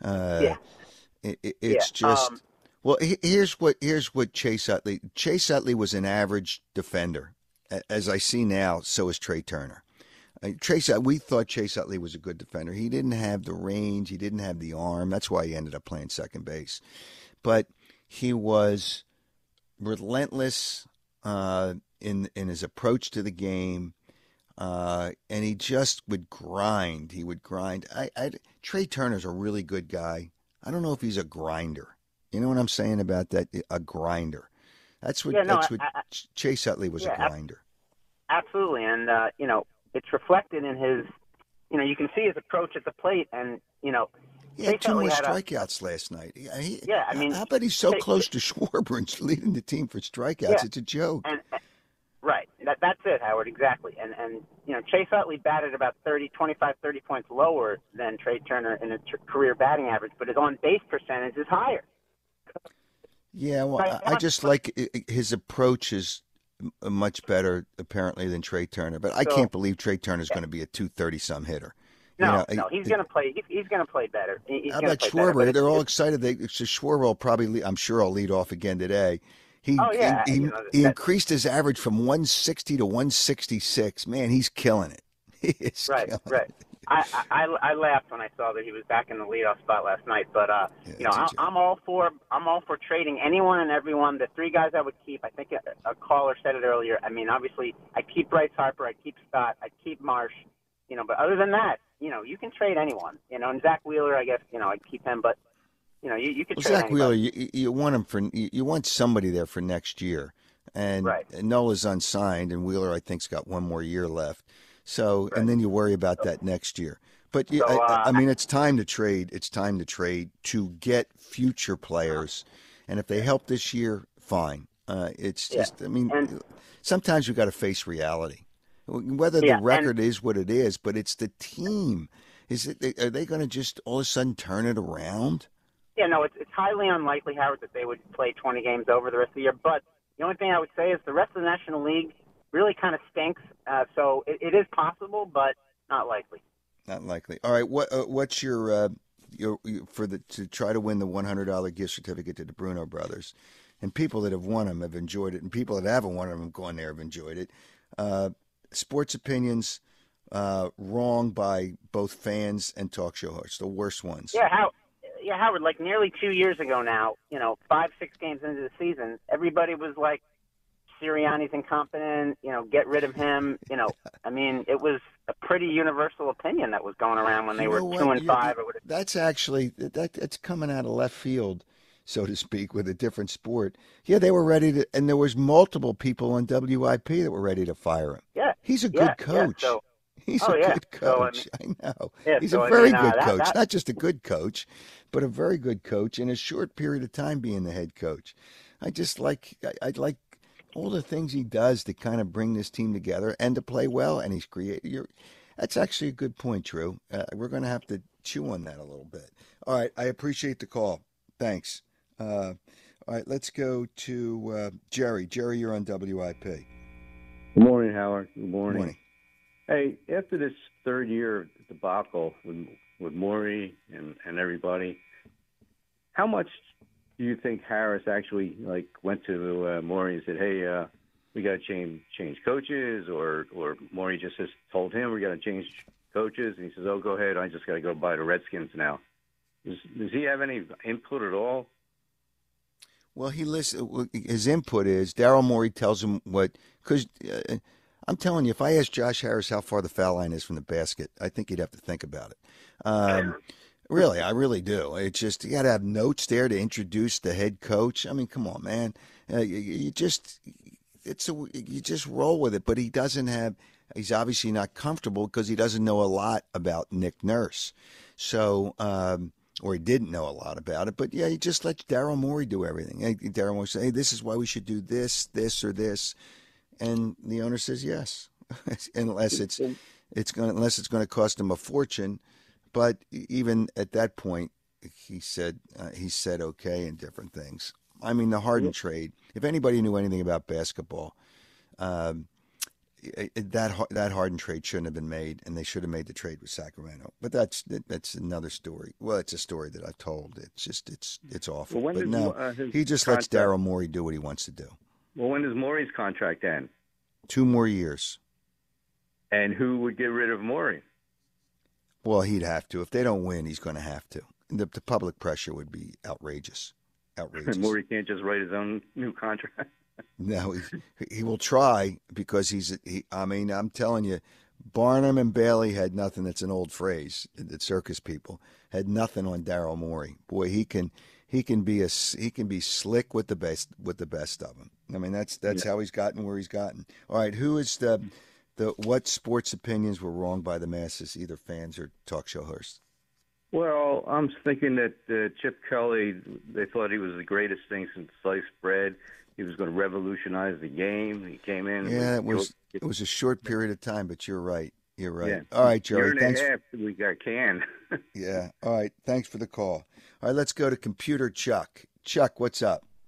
It's just. Well, here's what Chase Utley. Chase Utley was an average defender, as I see now. So is Trey Turner. We thought Chase Utley was a good defender. He didn't have the range. He didn't have the arm. That's why he ended up playing second base. But he was relentless in his approach to the game, and he just would grind. He would grind. Trey Turner's a really good guy. I don't know if he's a grinder. You know what I'm saying about that? A grinder. That's what Chase Utley was, a grinder. Absolutely, and it's reflected in his. You can see his approach at the plate, and he had 2 more strikeouts last night. How about he's so close to Schwarber and leading the team for strikeouts? Yeah. It's a joke. Right. That's it, Howard. Exactly. And Chase Utley batted about 30 points lower than Trey Turner in his career batting average, but his on-base percentage is higher. Yeah, well, I just like his approach is much better apparently than Trey Turner, but I can't believe Trey Turner's going to be a 230-some hitter. No, he's going to play. He's going to play better. How about Schwarber? They're all excited. Schwarber will probably. I'm sure I'll lead off again today. He increased his average from 160 to 166. Man, he's killing it. He is right. I laughed when I saw that he was back in the leadoff spot last night. But I'm all for trading anyone and everyone. The three guys I would keep. I think a caller said it earlier. I mean, obviously, I keep Bryce Harper. I keep Scott. I keep Marsh. But other than that, you can trade anyone. And Zach Wheeler, I guess, I'd keep him. But you could trade Zach anybody. Wheeler, you want him you want somebody there for next year. And Nola's unsigned, and Wheeler, I think, has got one more year left. So, and then you worry about that next year. But I mean, it's time to trade. It's time to trade to get future players, and if they help this year, fine. It's just, I mean, sometimes you've got to face reality. Whether the record is what it is, but it's the team. Are they going to just all of a sudden turn it around? Yeah, no, it's highly unlikely, Howard, that they would play 20 games over the rest of the year. But the only thing I would say is the rest of the National League really kind of stinks. So it is possible, but not likely. Not likely. All right, what's your to try to win the $100 gift certificate to the Bruno Brothers? And people that have won them have enjoyed it, and people that haven't won them have gone there have enjoyed it. Sports opinions wrong by both fans and talk show hosts, the worst ones. Yeah, Howard, like nearly 2 years ago now, 5-6 games into the season, everybody was like, Sirianni's incompetent, get rid of him. I mean, it was a pretty universal opinion that was going around when they were 2-5. That's actually, it's coming out of left field, so to speak, with a different sport. Yeah, they were ready to, and there was multiple people on WIP that were ready to fire him. Yeah. He's a good coach. Yeah, so, He's a good coach. I know. Yeah, He's so a very I good coach. Not just a good coach, but a very good coach in a short period of time being the head coach. I like all the things he does to kind of bring this team together and to play well, and he's creative. That's actually a good point, Drew. We're going to have to chew on that a little bit. All right, I appreciate the call. Thanks. All right, let's go to Jerry. Jerry, you're on WIP. Good morning, Howard. Good morning. Good morning. Hey, after this third year debacle with Morey and everybody, how much do you think Harris actually went to Morey and said, "Hey, we got to change coaches," or Morey just has told him we got to change coaches, and he says, "Oh, go ahead. I just got to go buy the Redskins now." Does he have any input at all? Well, his input is Daryl Morey tells him because I'm telling you, if I asked Josh Harris how far the foul line is from the basket, I think he'd have to think about it. Really, I really do. It's just you got to have notes there to introduce the head coach. I mean, come on, man. You just roll with it. But he doesn't have. He's obviously not comfortable because he doesn't know a lot about Nick Nurse. So, or he didn't know a lot about it. But yeah, he just lets Daryl Morey do everything. Daryl Morey say, "Hey, this is why we should do this, or this," and the owner says yes, unless it's going to cost him a fortune. But even at that point, he said okay and different things. I mean, the Harden trade. If anybody knew anything about basketball, that Harden trade shouldn't have been made, and they should have made the trade with Sacramento. But that's another story. Well, it's a story that I've told. It's awful. Well, but no, he just lets Daryl Morey do what he wants to do. Well, when does Morey's contract end? 2 more years. And who would get rid of Morey? Well, he'd have to. If they don't win, he's going to have to. The public pressure would be outrageous. Morey can't just write his own new contract. No, he will try because I'm telling you, Barnum and Bailey had nothing. That's an old phrase. The circus people had nothing on Daryl Morey. Boy, he can be slick with the best of them. I mean, that's how he's gotten where he's gotten. All right, who is what sports opinions were wrong by the masses, either fans or talk show hosts? Well, I'm thinking that Chip Kelly, they thought he was the greatest thing since sliced bread. He was going to revolutionize the game. He came in. Yeah, it was a short period of time, but you're right. You're right. Yeah. All right, Jerry. Thanks. We got canned. Yeah. All right. Thanks for the call. All right, let's go to Computer Chuck. Chuck, what's up?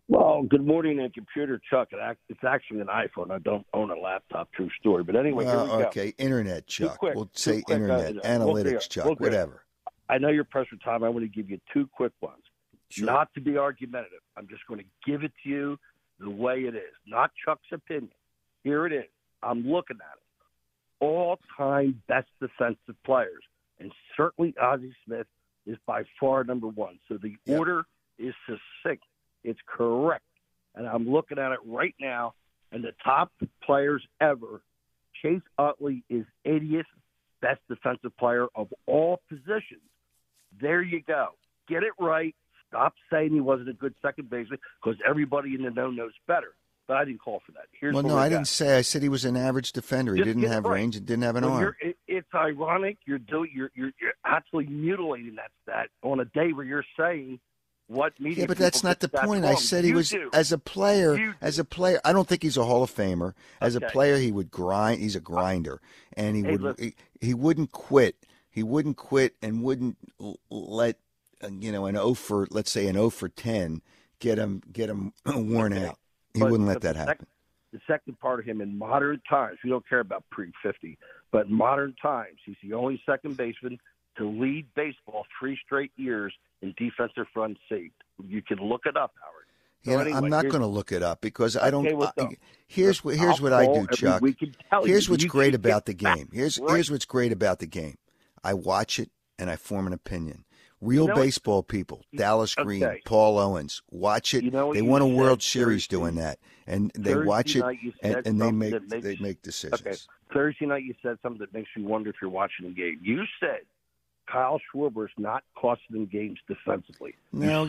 Well, good morning, and computer Chuck. It's actually an iPhone. I don't own a laptop. True story. But anyway, here we go. Okay, internet Chuck. Quick, we'll say internet, analytics Chuck, whatever. I know you're pressed for time. I want to give you two quick ones. Sure. Not to be argumentative. I'm just going to give it to you the way it is, not Chuck's opinion. Here it is. I'm looking at it. All-time best defensive players, and certainly Ozzie Smith is by far number one. So the order is succinct. It's correct. And I'm looking at it right now, and the top players ever, Chase Utley is 80th best defensive player of all positions. There you go. Get it right. Stop saying he wasn't a good second baseman, because everybody in the know knows better. But I didn't call for that. Here's I didn't say. I said he was an average defender. He didn't have range and didn't have an arm. It's ironic. You're actually mutilating that stat on a day where you're saying what media. Yeah, but that's not the point. I said he was as a player. As a player, I don't think he's a Hall of Famer. As a player, he would grind. He's a grinder, and he wouldn't quit. He wouldn't quit and wouldn't let an 0 for 10 get him worn out. He wouldn't let that happen. The second part of him in modern times, we don't care about pre-50, but in modern times, he's the only second baseman to lead baseball 3 straight years in defensive runs saved. You can look it up, Howard. So anyway, I'm not going to look it up because I don't. Here's what I do, Chuck. Here's what's great about the game. Here's what's great about the game. I watch it and I form an opinion. Real baseball people, Dallas Green, Paul Owens, watch it. They won a World Series doing that, and they watch it and they make decisions. Okay. Thursday night you said something that makes me wonder if you're watching the game. You said Kyle Schwarber's not costing them games defensively. No,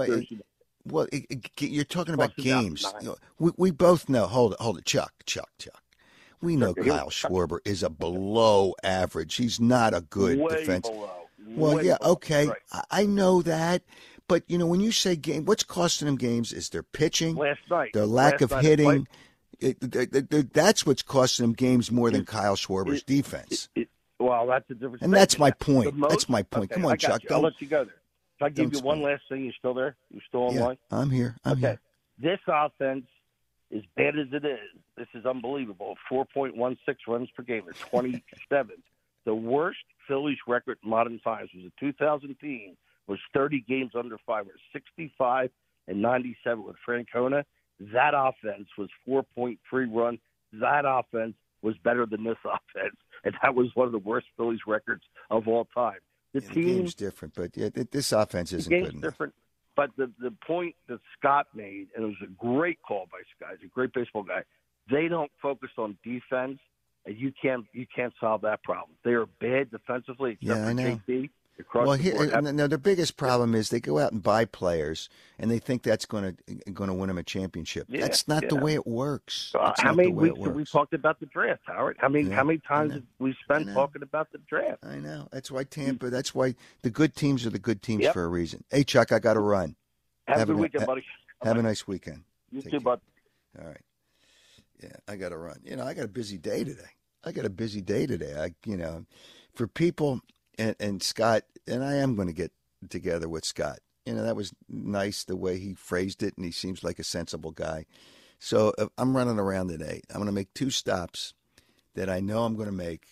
well, you're talking about games. We both know. Hold it, Chuck. We know Kyle Schwarber is a below average. He's not a good defense. Well, yeah, okay. Right. I know that. But, when you say game, what's costing them games is their pitching, their lack of hitting. That's what's costing them games more than Kyle Schwarber's defense. Well, that's a different And that's my point. That's my point. Come on, Chuck. I'll let you go there. If I give you one last thing, you still there? You still online? Yeah, I'm here. I'm here. This offense, as bad as it is, this is unbelievable. 4.16 runs per game. They're 27th. The worst Phillies record in modern times was in 2010, was 30 games under 500, 65 and 97 with Francona. That offense was 4.3 runs. That offense was better than this offense, and that was one of the worst Phillies records of all time. The game's different, but this offense isn't good enough. Different, but the point that Scott made, and it was a great call by Scott, he's a great baseball guy, they don't focus on defense. And you can't solve that problem. They are bad defensively, except for JT. Well, their biggest problem is they go out and buy players, and they think that's going to win them a championship. Yeah, that's not the way it works. How many weeks have we talked about the draft, Howard? How many times have we spent talking about the draft? I know. That's why Tampa. That's why the good teams are the good teams for a reason. Hey, Chuck, I got to run. Have a good weekend, buddy. Have a nice weekend. You too, bud. All right. Yeah, I got to run. I got a busy day today. For people and Scott, and I am going to get together with Scott. That was nice the way he phrased it, and he seems like a sensible guy. So I'm running around today. I'm going to make 2 stops that I know I'm going to make.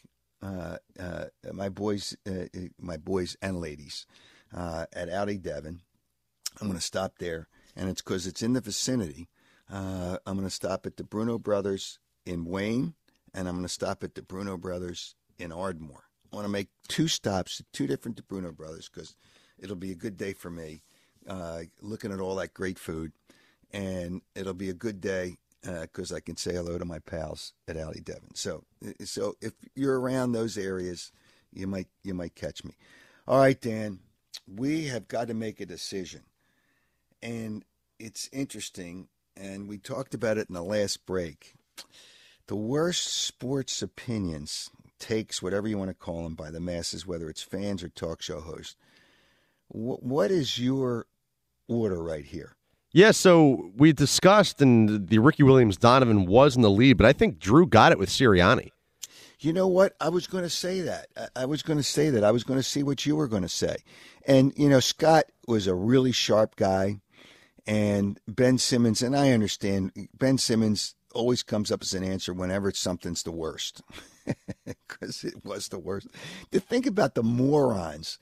My boys and ladies at Audi Devon. I'm going to stop there, and it's because it's in the vicinity. I'm going to stop at the Bruno Brothers in Wayne, and I'm going to stop at the Bruno Brothers in Ardmore. I want to make 2 stops at 2 different Bruno Brothers because it'll be a good day for me, looking at all that great food, and it'll be a good day because I can say hello to my pals at Audi Devon. So if you're around those areas, you might catch me. All right, Dan, we have got to make a decision, and it's interesting. And we talked about it in the last break. The worst sports opinions, takes, whatever you want to call them, by the masses, whether it's fans or talk show hosts. What is your order right here? Yeah, so we discussed, and the Ricky Williams-Donovan was in the lead, but I think Drew got it with Sirianni. You know what? I was going to say that. I was going to see what you were going to say. And, Scott was a really sharp guy. And Ben Simmons, and I understand, Ben Simmons always comes up as an answer whenever something's the worst. Because it was the worst. To think about the morons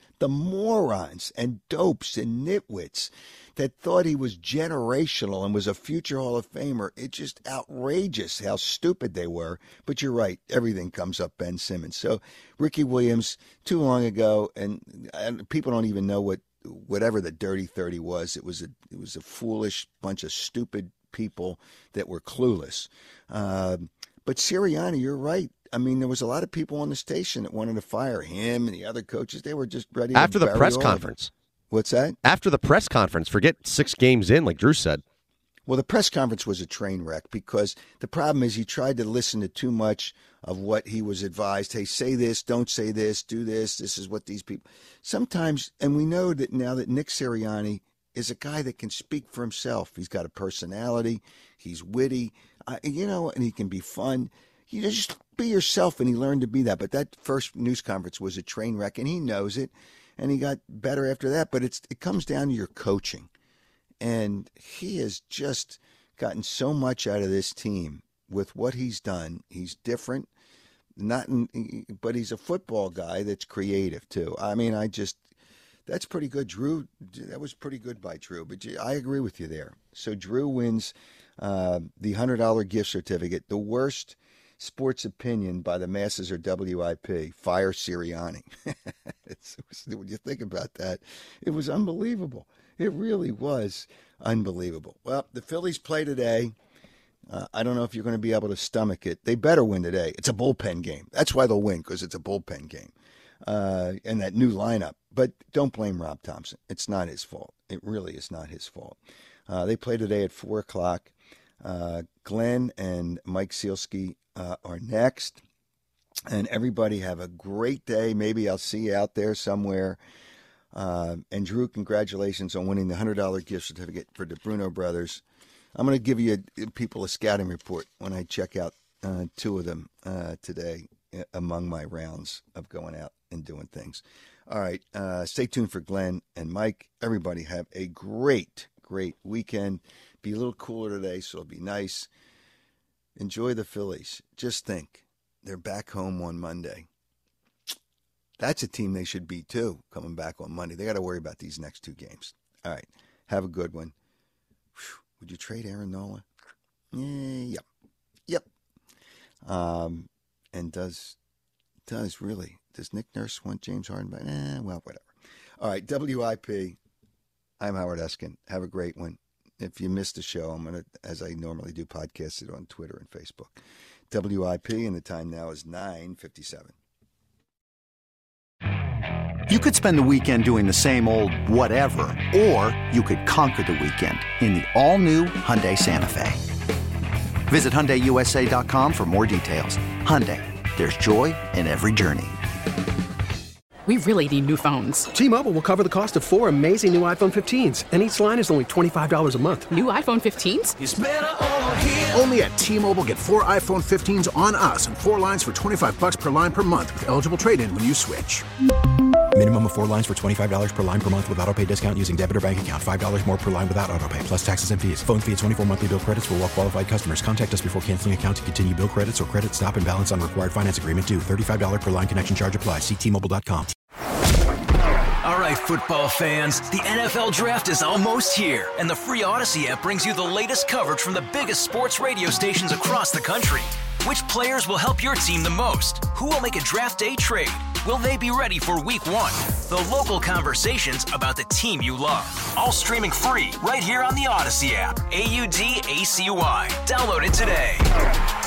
and dopes and nitwits that thought he was generational and was a future Hall of Famer. It's just outrageous how stupid they were. But you're right. Everything comes up Ben Simmons. So Ricky Williams, too long ago, and people don't even know whatever the Dirty 30 was. It was a foolish bunch of stupid people that were clueless. But Sirianni, you're right. I mean, there was a lot of people on the station that wanted to fire him and the other coaches. They were just ready to after the press conference. What's that? After the press conference, forget 6 games in, like Drew said. Well, the press conference was a train wreck because the problem is he tried to listen to too much of what he was advised. Hey, say this, don't say this, do this. This is what these people. Sometimes, and we know that now that Nick Sirianni is a guy that can speak for himself. He's got a personality. He's witty, and he can be fun. You just be yourself, and he learned to be that. But that first news conference was a train wreck, and he knows it, and he got better after that. But it comes down to your coaching, and he has just gotten so much out of this team with what he's done. He's different, but he's a football guy that's creative too. I mean, that's pretty good, Drew. That was pretty good by Drew. But I agree with you there. So Drew wins the $100 gift certificate. The worst sports opinion by the masses or WIP. Fire Sirianni. When you think about that, it was unbelievable. It really was unbelievable. Well, the Phillies play today. I don't know if you're going to be able to stomach it. They better win today. It's a bullpen game. That's why they'll win, because it's a bullpen game. And that new lineup. But don't blame Rob Thompson. It's not his fault. It really is not his fault. They play today at 4 o'clock. Glenn and Mike Sealski are next. And everybody have a great day. Maybe I'll see you out there somewhere. And Drew, congratulations on winning the $100 gift certificate for the Bruno Brothers. I'm going to give you people a scouting report when I check out 2 of them today among my rounds of going out and doing things. All right, stay tuned for Glenn and Mike. Everybody have a great, great weekend. Be a little cooler today, so it'll be nice. Enjoy the Phillies. Just think, they're back home on Monday. That's a team they should beat, too, coming back on Monday. They got to worry about these next 2 games. All right, have a good one. Whew. Would you trade Aaron Nola? Yep. And does Nick Nurse want James Harden back? Well, whatever. All right, WIP. I'm Howard Eskin. Have a great one. If you missed the show, I'm going to, as I normally do, podcast it on Twitter and Facebook. WIP, and the time now is 9:57. You could spend the weekend doing the same old whatever, or you could conquer the weekend in the all-new Hyundai Santa Fe. Visit HyundaiUSA.com for more details. Hyundai, there's joy in every journey. We really need new phones. T-Mobile will cover the cost of 4 amazing new iPhone 15s, and each line is only $25 a month. New iPhone 15s? It's better over here. Only at T-Mobile, get 4 iPhone 15s on us and 4 lines for $25 per line per month with eligible trade-in when you switch. Minimum of 4 lines for $25 per line per month with autopay discount using debit or bank account. $5 more per line without autopay, plus taxes and fees. Phone fee at 24 monthly bill credits for well-qualified customers. Contact us before canceling account to continue bill credits or credit stop and balance on required finance agreement due. $35 per line connection charge applies. See T-Mobile.com. All right, football fans, the NFL Draft is almost here, and the free Odyssey app brings you the latest coverage from the biggest sports radio stations across the country. Which players will help your team the most? Who will make a draft day trade? Will they be ready for week 1? The local conversations about the team you love. All streaming free right here on the Odyssey app. AUDACY. Download it today.